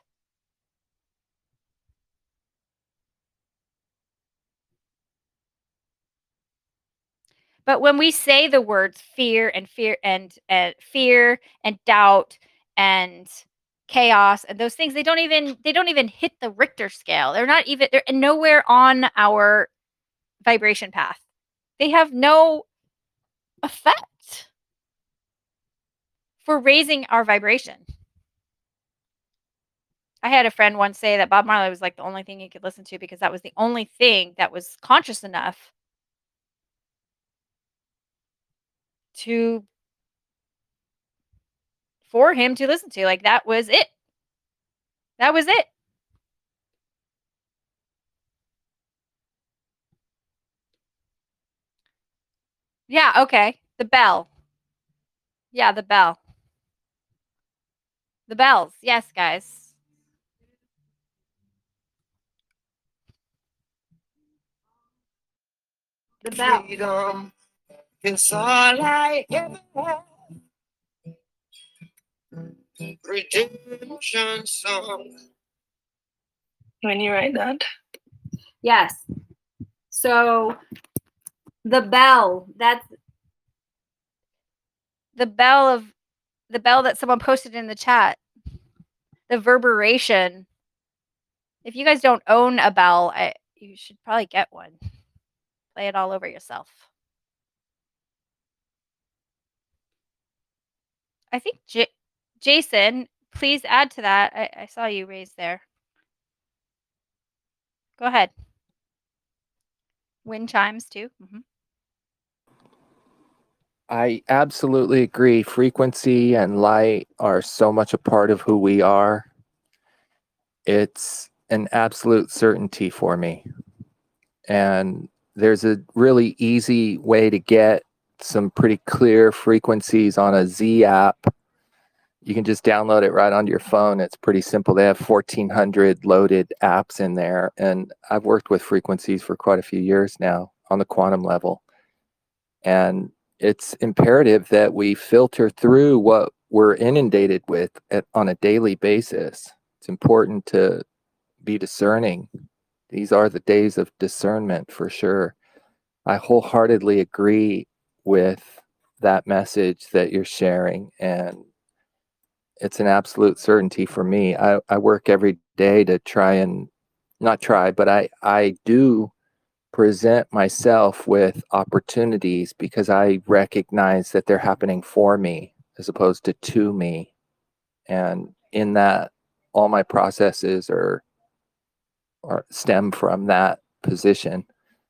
But when we say the words fear and fear and doubt and chaos and those things, they don't even hit the Richter scale. They're nowhere on our vibration path. They have no effect for raising our vibration. I had a friend once say that Bob Marley was like the only thing you could listen to because that was the only thing that was conscious enough for him to listen to. Like, that was it. That was it. Yeah, okay. The bell. Yeah, the bell. The bells. Yes, guys. The bell. Freedom is all I ever want. Redemption song. When you write that? Yes. So the bell, that's The bell that someone posted in the chat. The reverberation. If you guys don't own a bell, you should probably get one. Play it all over yourself. I think Jason, please add to that. I saw you raised there. Go ahead. Wind chimes too. Mm-hmm. I absolutely agree. Frequency and light are so much a part of who we are. It's an absolute certainty for me. And there's a really easy way to get some pretty clear frequencies on a Z app. You can just download it right onto your phone. It's pretty simple. They have 1,400 loaded apps in there. And I've worked with frequencies for quite a few years now on the quantum level. And it's imperative that we filter through what we're inundated with on a daily basis. It's important to be discerning. These are the days of discernment for sure. I wholeheartedly agree with that message that you're sharing, and it's an absolute certainty for me. I work every day to try and not try, but I do present myself with opportunities because I recognize that they're happening for me as opposed to me. And in that, all my processes are stem from that position.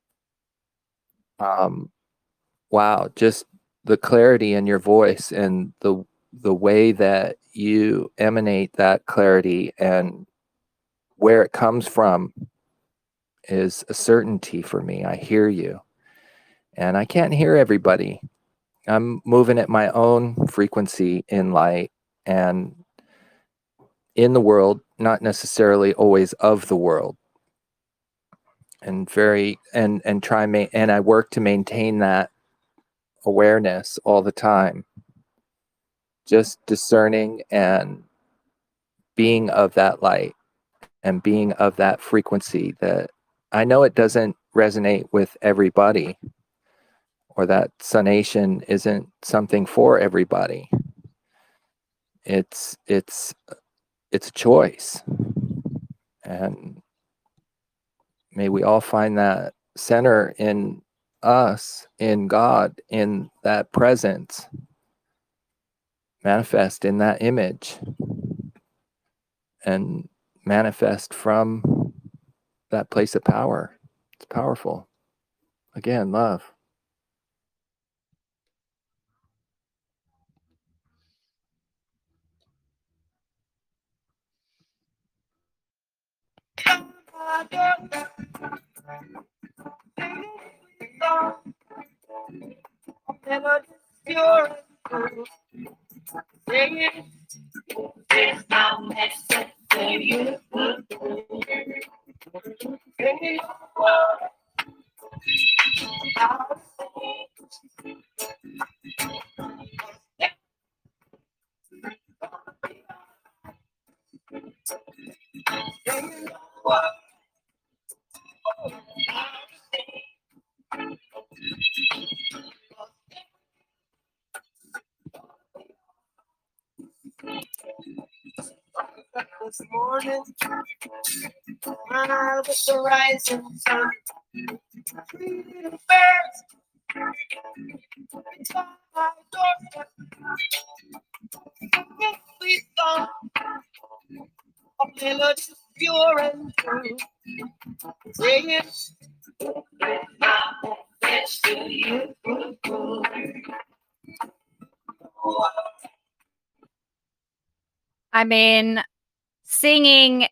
Wow, just the clarity in your voice and the way that you emanate that clarity and where it comes from is a certainty for me. I hear you. And I can't hear everybody. I'm moving at my own frequency in light and in the world, not necessarily always of the world. And and I work to maintain that awareness all the time. Just discerning and being of that light and being of that frequency that I know it doesn't resonate with everybody, or that sonation isn't something for everybody. It's a choice. And may we all find that center in us, in God, in that presence, manifest in that image, and manifest from that place of power. It's powerful. Again, love. This morning, smile with the rising sun. Three little birds, it's on my doorstep. Singing sweet song of melodies pure and true. Saying, it's to you. I mean, singing,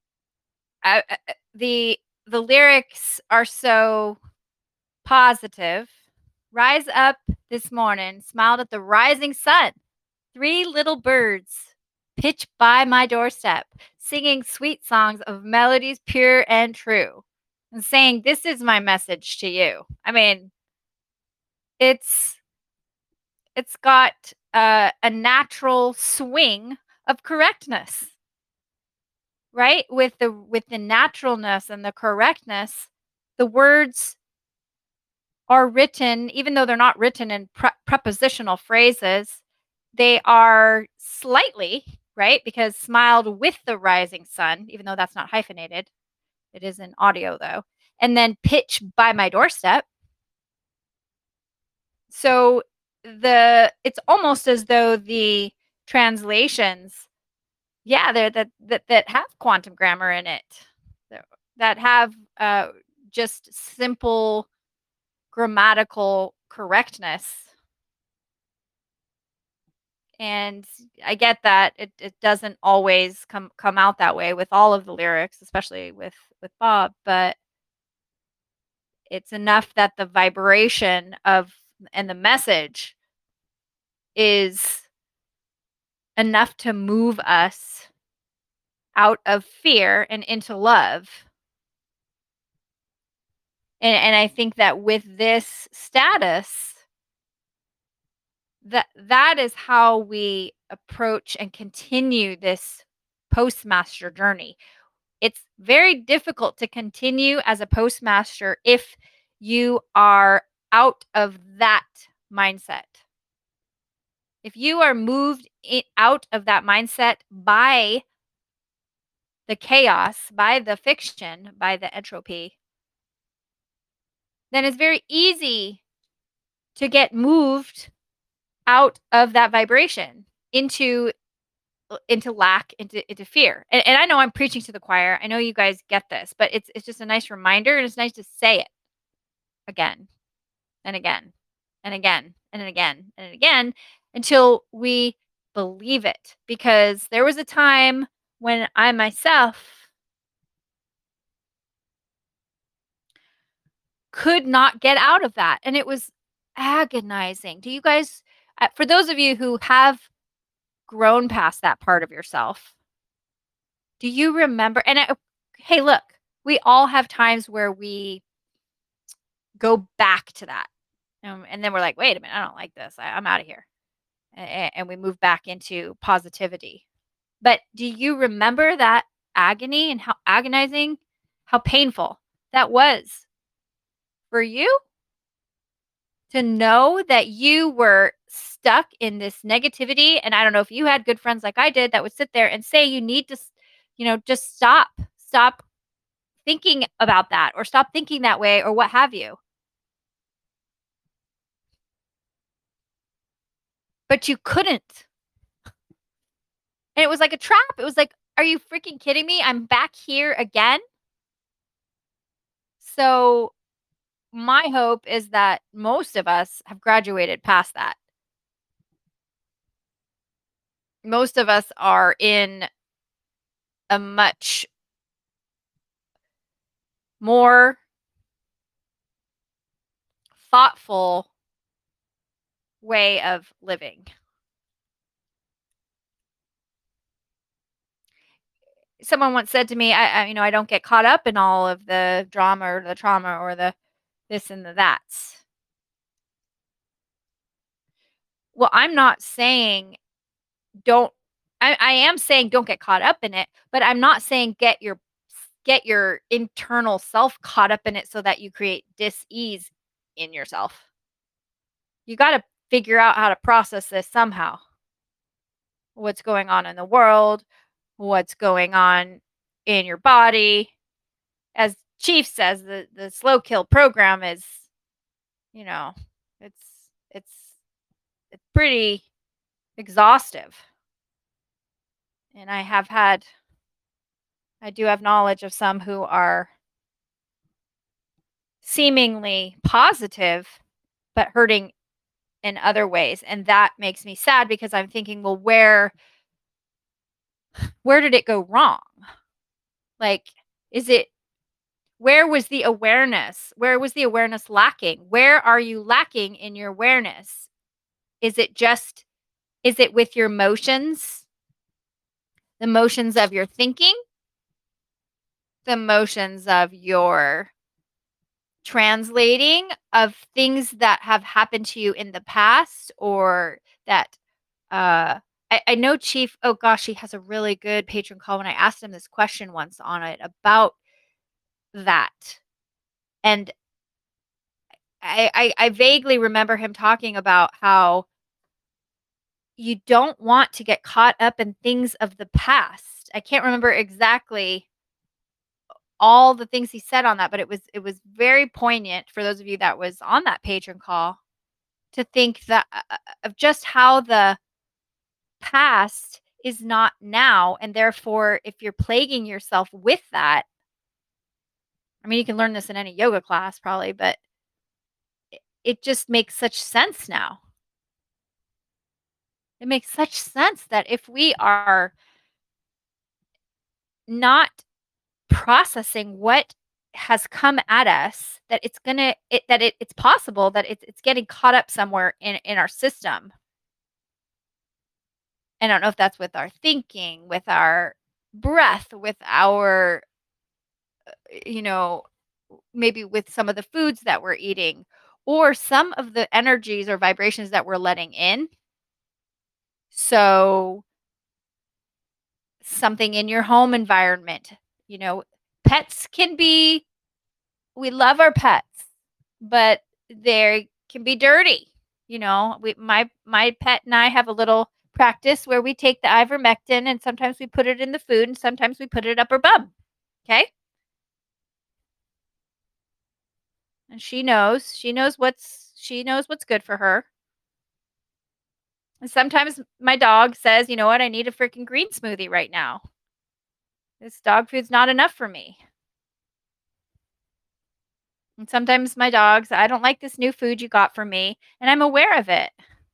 the lyrics are so positive. Rise up this morning, smiled at the rising sun. Three little birds pitch by my doorstep, singing sweet songs of melodies pure and true, and saying, "This is my message to you." I mean, it's got a natural swing of correctness, right? With the naturalness and the correctness, the words are written, even though they're not written in prepositional phrases, they are slightly, right? Because smiled with the rising sun, even though that's not hyphenated. It is in audio though. And then pitch by my doorstep. So it's almost as though the translations, that have quantum grammar in it, that have just simple grammatical correctness. And I get that it doesn't always come out that way with all of the lyrics, especially with Bob, but it's enough that the vibration and the message is enough to move us out of fear and into love. And I think that with this status, that is how we approach and continue this postmaster journey. It's very difficult to continue as a postmaster if you are out of that mindset. If you are moved out of that mindset by the chaos, by the fiction, by the entropy, then it's very easy to get moved out of that vibration into lack, into fear. And I know I'm preaching to the choir. I know you guys get this, but it's just a nice reminder, and it's nice to say it again and again and again and again and again until we believe it. Because there was a time when I myself could not get out of that, and it was agonizing. Do you guys, for those of you who have grown past that part of yourself, do you remember? And hey, look, we all have times where we go back to that, and then we're like, wait a minute, I don't like this, I'm out of here, and we move back into positivity. But do you remember that agony and how agonizing, how painful that was for you to know that you were stuck in this negativity? And I don't know if you had good friends like I did that would sit there and say, you need to, just stop thinking about that, or stop thinking that way, or what have you. But you couldn't. And it was like a trap. It was like, are you freaking kidding me? I'm back here again. So my hope is that most of us have graduated past that. Most of us are in a much more thoughtful way of living. Someone once said to me, I don't get caught up in all of the drama or the trauma or the this and the that's. Well, I'm not saying I am saying don't get caught up in it, but I'm not saying get your internal self caught up in it so that you create dis-ease in yourself. You got to figure out how to process this somehow. What's going on in the world, what's going on in your body. As Chief says, the slow kill program is, it's pretty exhaustive. And I do have knowledge of some who are seemingly positive, but hurting in other ways. And that makes me sad, because I'm thinking, well, where did it go wrong? Like, where was the awareness? Where was the awareness lacking? Where are you lacking in your awareness? Is it with your emotions? The motions of your thinking? The motions of your translating of things that have happened to you in the past, or that I know Chief, oh gosh, he has a really good patron call when I asked him this question once on it about that. And I vaguely remember him talking about how you don't want to get caught up in things of the past. I can't remember exactly all the things he said on that, but it was very poignant for those of you that was on that patron call to think that of just how the past is not now, and therefore if you're plaguing yourself with that, I mean, you can learn this in any yoga class probably, but it just makes such sense now. It makes such sense that if we are not processing what has come at us, that it's possible that it's getting caught up somewhere in our system. And I don't know if that's with our thinking, with our breath, with our, maybe with some of the foods that we're eating, or some of the energies or vibrations that we're letting in. So something in your home environment, pets we love our pets, but they can be dirty. My pet and I have a little practice where we take the ivermectin, and sometimes we put it in the food, and sometimes we put it up her bum. Okay. And she knows what's good for her. And sometimes my dog says, you know what, I need a freaking green smoothie right now. This dog food's not enough for me. And sometimes my dogs, I don't like this new food you got for me, and I'm aware of it.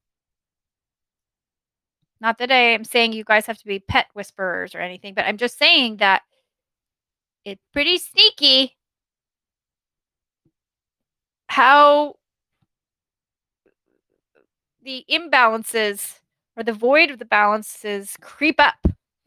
Not that I am saying you guys have to be pet whisperers or anything, but I'm just saying that it's pretty sneaky how the imbalances or the void of the balances creep up.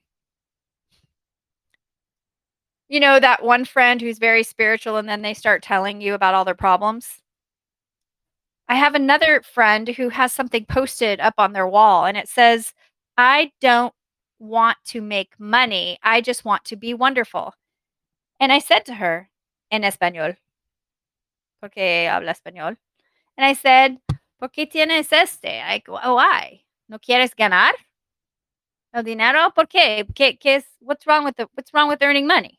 You know, that one friend who's very spiritual and then they start telling you about all their problems? I have another friend who has something posted up on their wall and it says, I don't want to make money. I just want to be wonderful. And I said to her in español, porque habla español. And I said, ¿por qué tienes este? Like, why? ¿No quieres ganar el dinero? ¿Por qué? What's wrong with earning money?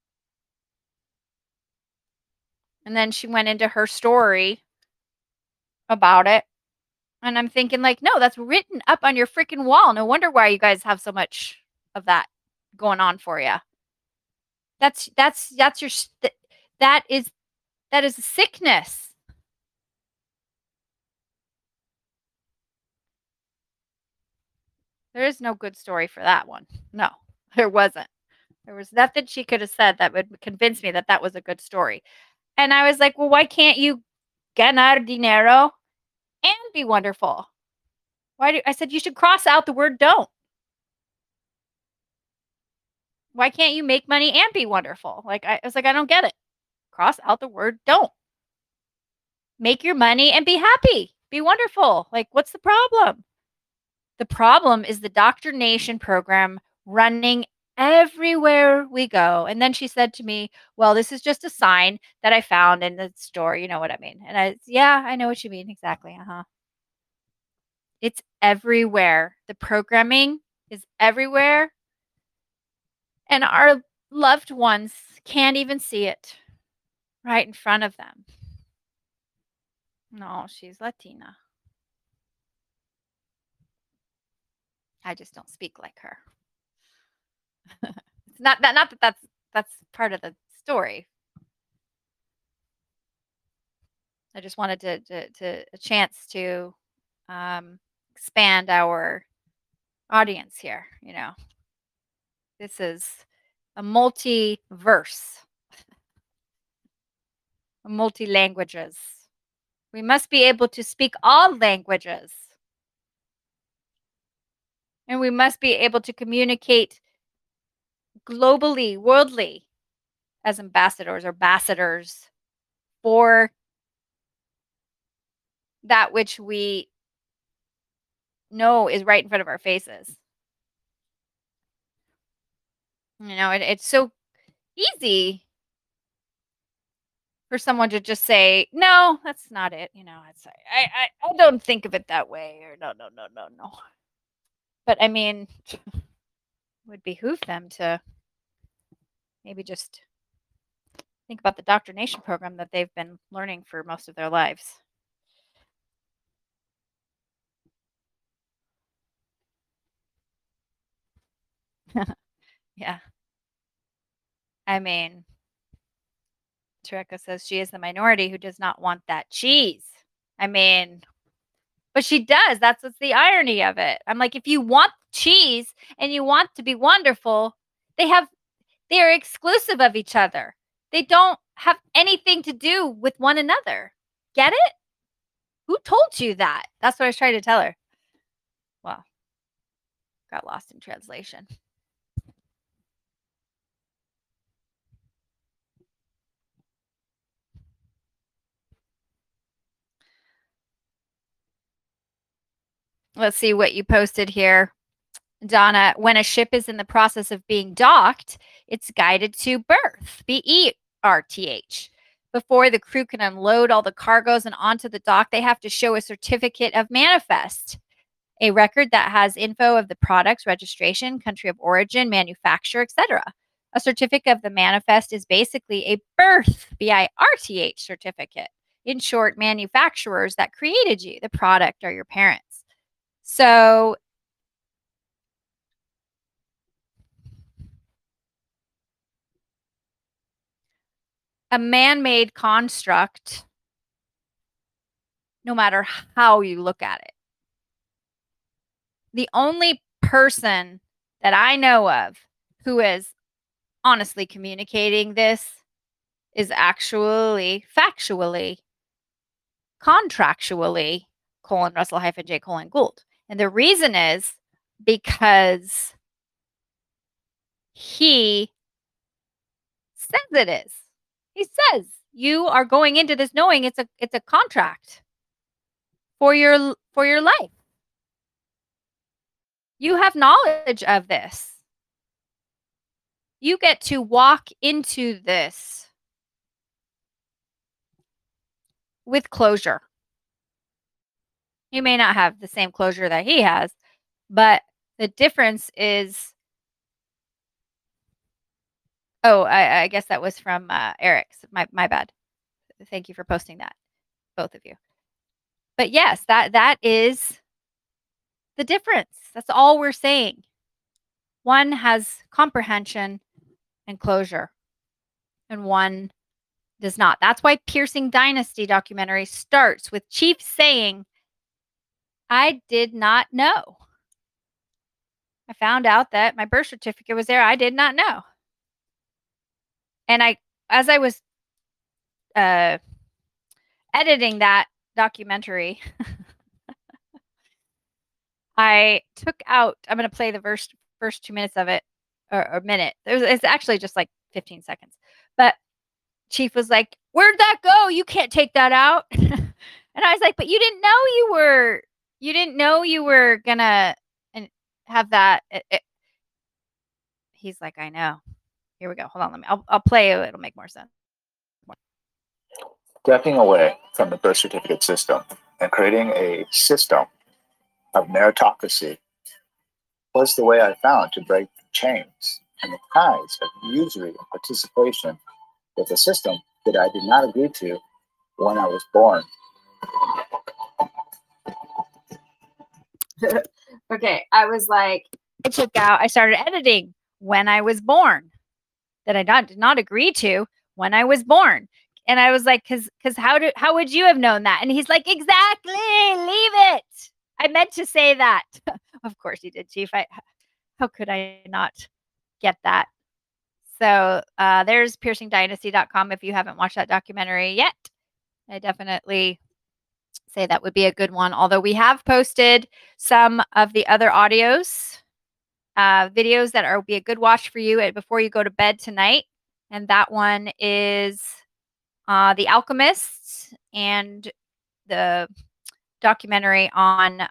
And then she went into her story about it. And I'm thinking like, no, that's written up on your freaking wall. No wonder why you guys have so much of that going on for you. That is a sickness. There is no good story for that one. No, there wasn't. There was nothing she could have said that would convince me that that was a good story. And I was like, well, why can't you ganar dinero and be wonderful? I said you should cross out the word don't. Why can't you make money and be wonderful? I was like, I don't get it. Cross out the word don't. Make your money and be happy. Be wonderful. Like, what's the problem? The problem is the Doctrination program running everywhere we go. And then she said to me, well, this is just a sign that I found in the store. You know what I mean? And yeah, I know what you mean. Exactly. It's everywhere. The programming is everywhere. And our loved ones can't even see it right in front of them. No, she's Latina. I just don't speak like her. It's not that that's part of the story. I just wanted to a chance to expand our audience here, you know. This is a multiverse, multi-languages. We must be able to speak all languages. And we must be able to communicate globally, worldly, as ambassadors for that which we know is right in front of our faces. You know, it's so easy for someone to just say, no, that's not it. You know, it's I don't think of it that way, or no. But I mean, it would behoove them to maybe just think about the Doctrination program that they've been learning for most of their lives. Yeah. I mean, Tereka says she is the minority who does not want that cheese. I mean, but she does. That's what's the irony of it. I'm like, if you want cheese and you want to be wonderful, they are exclusive of each other. They don't have anything to do with one another. Get it? Who told you that? That's what I was trying to tell her. Well, got lost in translation. Let's see what you posted here. Donna, when a ship is in the process of being docked, it's guided to berth, BERTH. Before the crew can unload all the cargoes and onto the dock, they have to show a certificate of manifest, a record that has info of the product's registration, country of origin, manufacturer, etc. A certificate of the manifest is basically a berth, BIRTH certificate. in short, manufacturers that created you. The product are your parents. So a man-made construct, no matter how you look at it. The only person that I know of who is honestly communicating this is actually factually, contractually, Russell J. Gould. And the reason is because he says it is. He says you are going into this knowing it's a contract for your life. You have knowledge of this. You get to walk into this with closure. You may not have the same closure that he has, but the difference is, I guess that was from Eric's. My bad. Thank you for posting that, both of you. But yes, that is the difference. That's all we're saying. One has comprehension and closure, and one does not. That's why Piercing Dynasty documentary starts with Chief saying, I did not know. I found out that my birth certificate was there. I did not know. And as I was editing that documentary, I took out, I'm going to play the first 2 minutes of it, or a minute. It's actually just like 15 seconds. But Chief was like, where'd that go? You can't take that out. And I was like, but you didn't know you were gonna have that. He's like, I know. Here we go. Hold on. I'll play it. It'll make more sense. Stepping away from the birth certificate system and creating a system of meritocracy was the way I found to break the chains and the ties of usury and participation with a system that I did not agree to when I was born. Okay, I was like, I started editing when I was born that I did not agree to when I was born. And I was like, because how would you have known that? And he's like, exactly, leave it. I meant to say that. Of course you did, Chief. How could I not get that? So there's piercingdynasty.com if you haven't watched that documentary yet. I definitely say that would be a good one. Although we have posted some of the other videos that would be a good watch for you before you go to bed tonight. And that one is The Alchemists and the documentary on,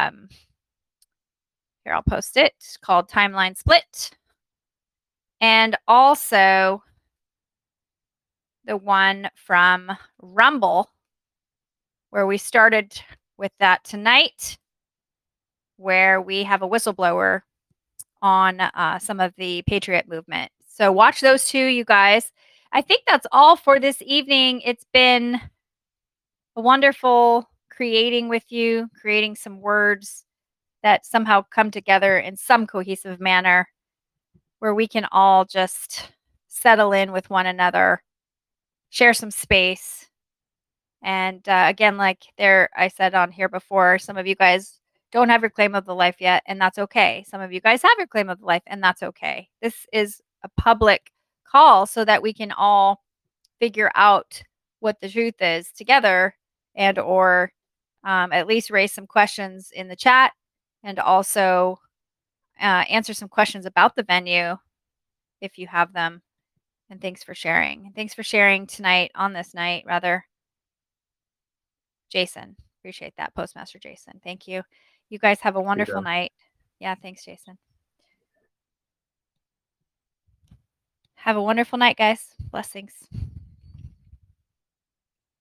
here I'll post it, called Timeline Split. And also the one from Rumble, where we started with that tonight, where we have a whistleblower on some of the Patriot movement. So watch those two, you guys. I think that's all for this evening. It's been a wonderful creating with you, creating some words that somehow come together in some cohesive manner where we can all just settle in with one another, share some space. And again, like I said on here before, some of you guys don't have your claim of the life yet, and that's okay. Some of you guys have your claim of the life, and that's okay. This is a public call so that we can all figure out what the truth is together, and or at least raise some questions in the chat, and also answer some questions about the venue if you have them. And thanks for sharing. Thanks for sharing tonight, on this night, rather. Jason, appreciate that. Postmaster Jason, thank you. You guys have a wonderful night. Yeah, thanks, Jason. Have a wonderful night, guys. Blessings.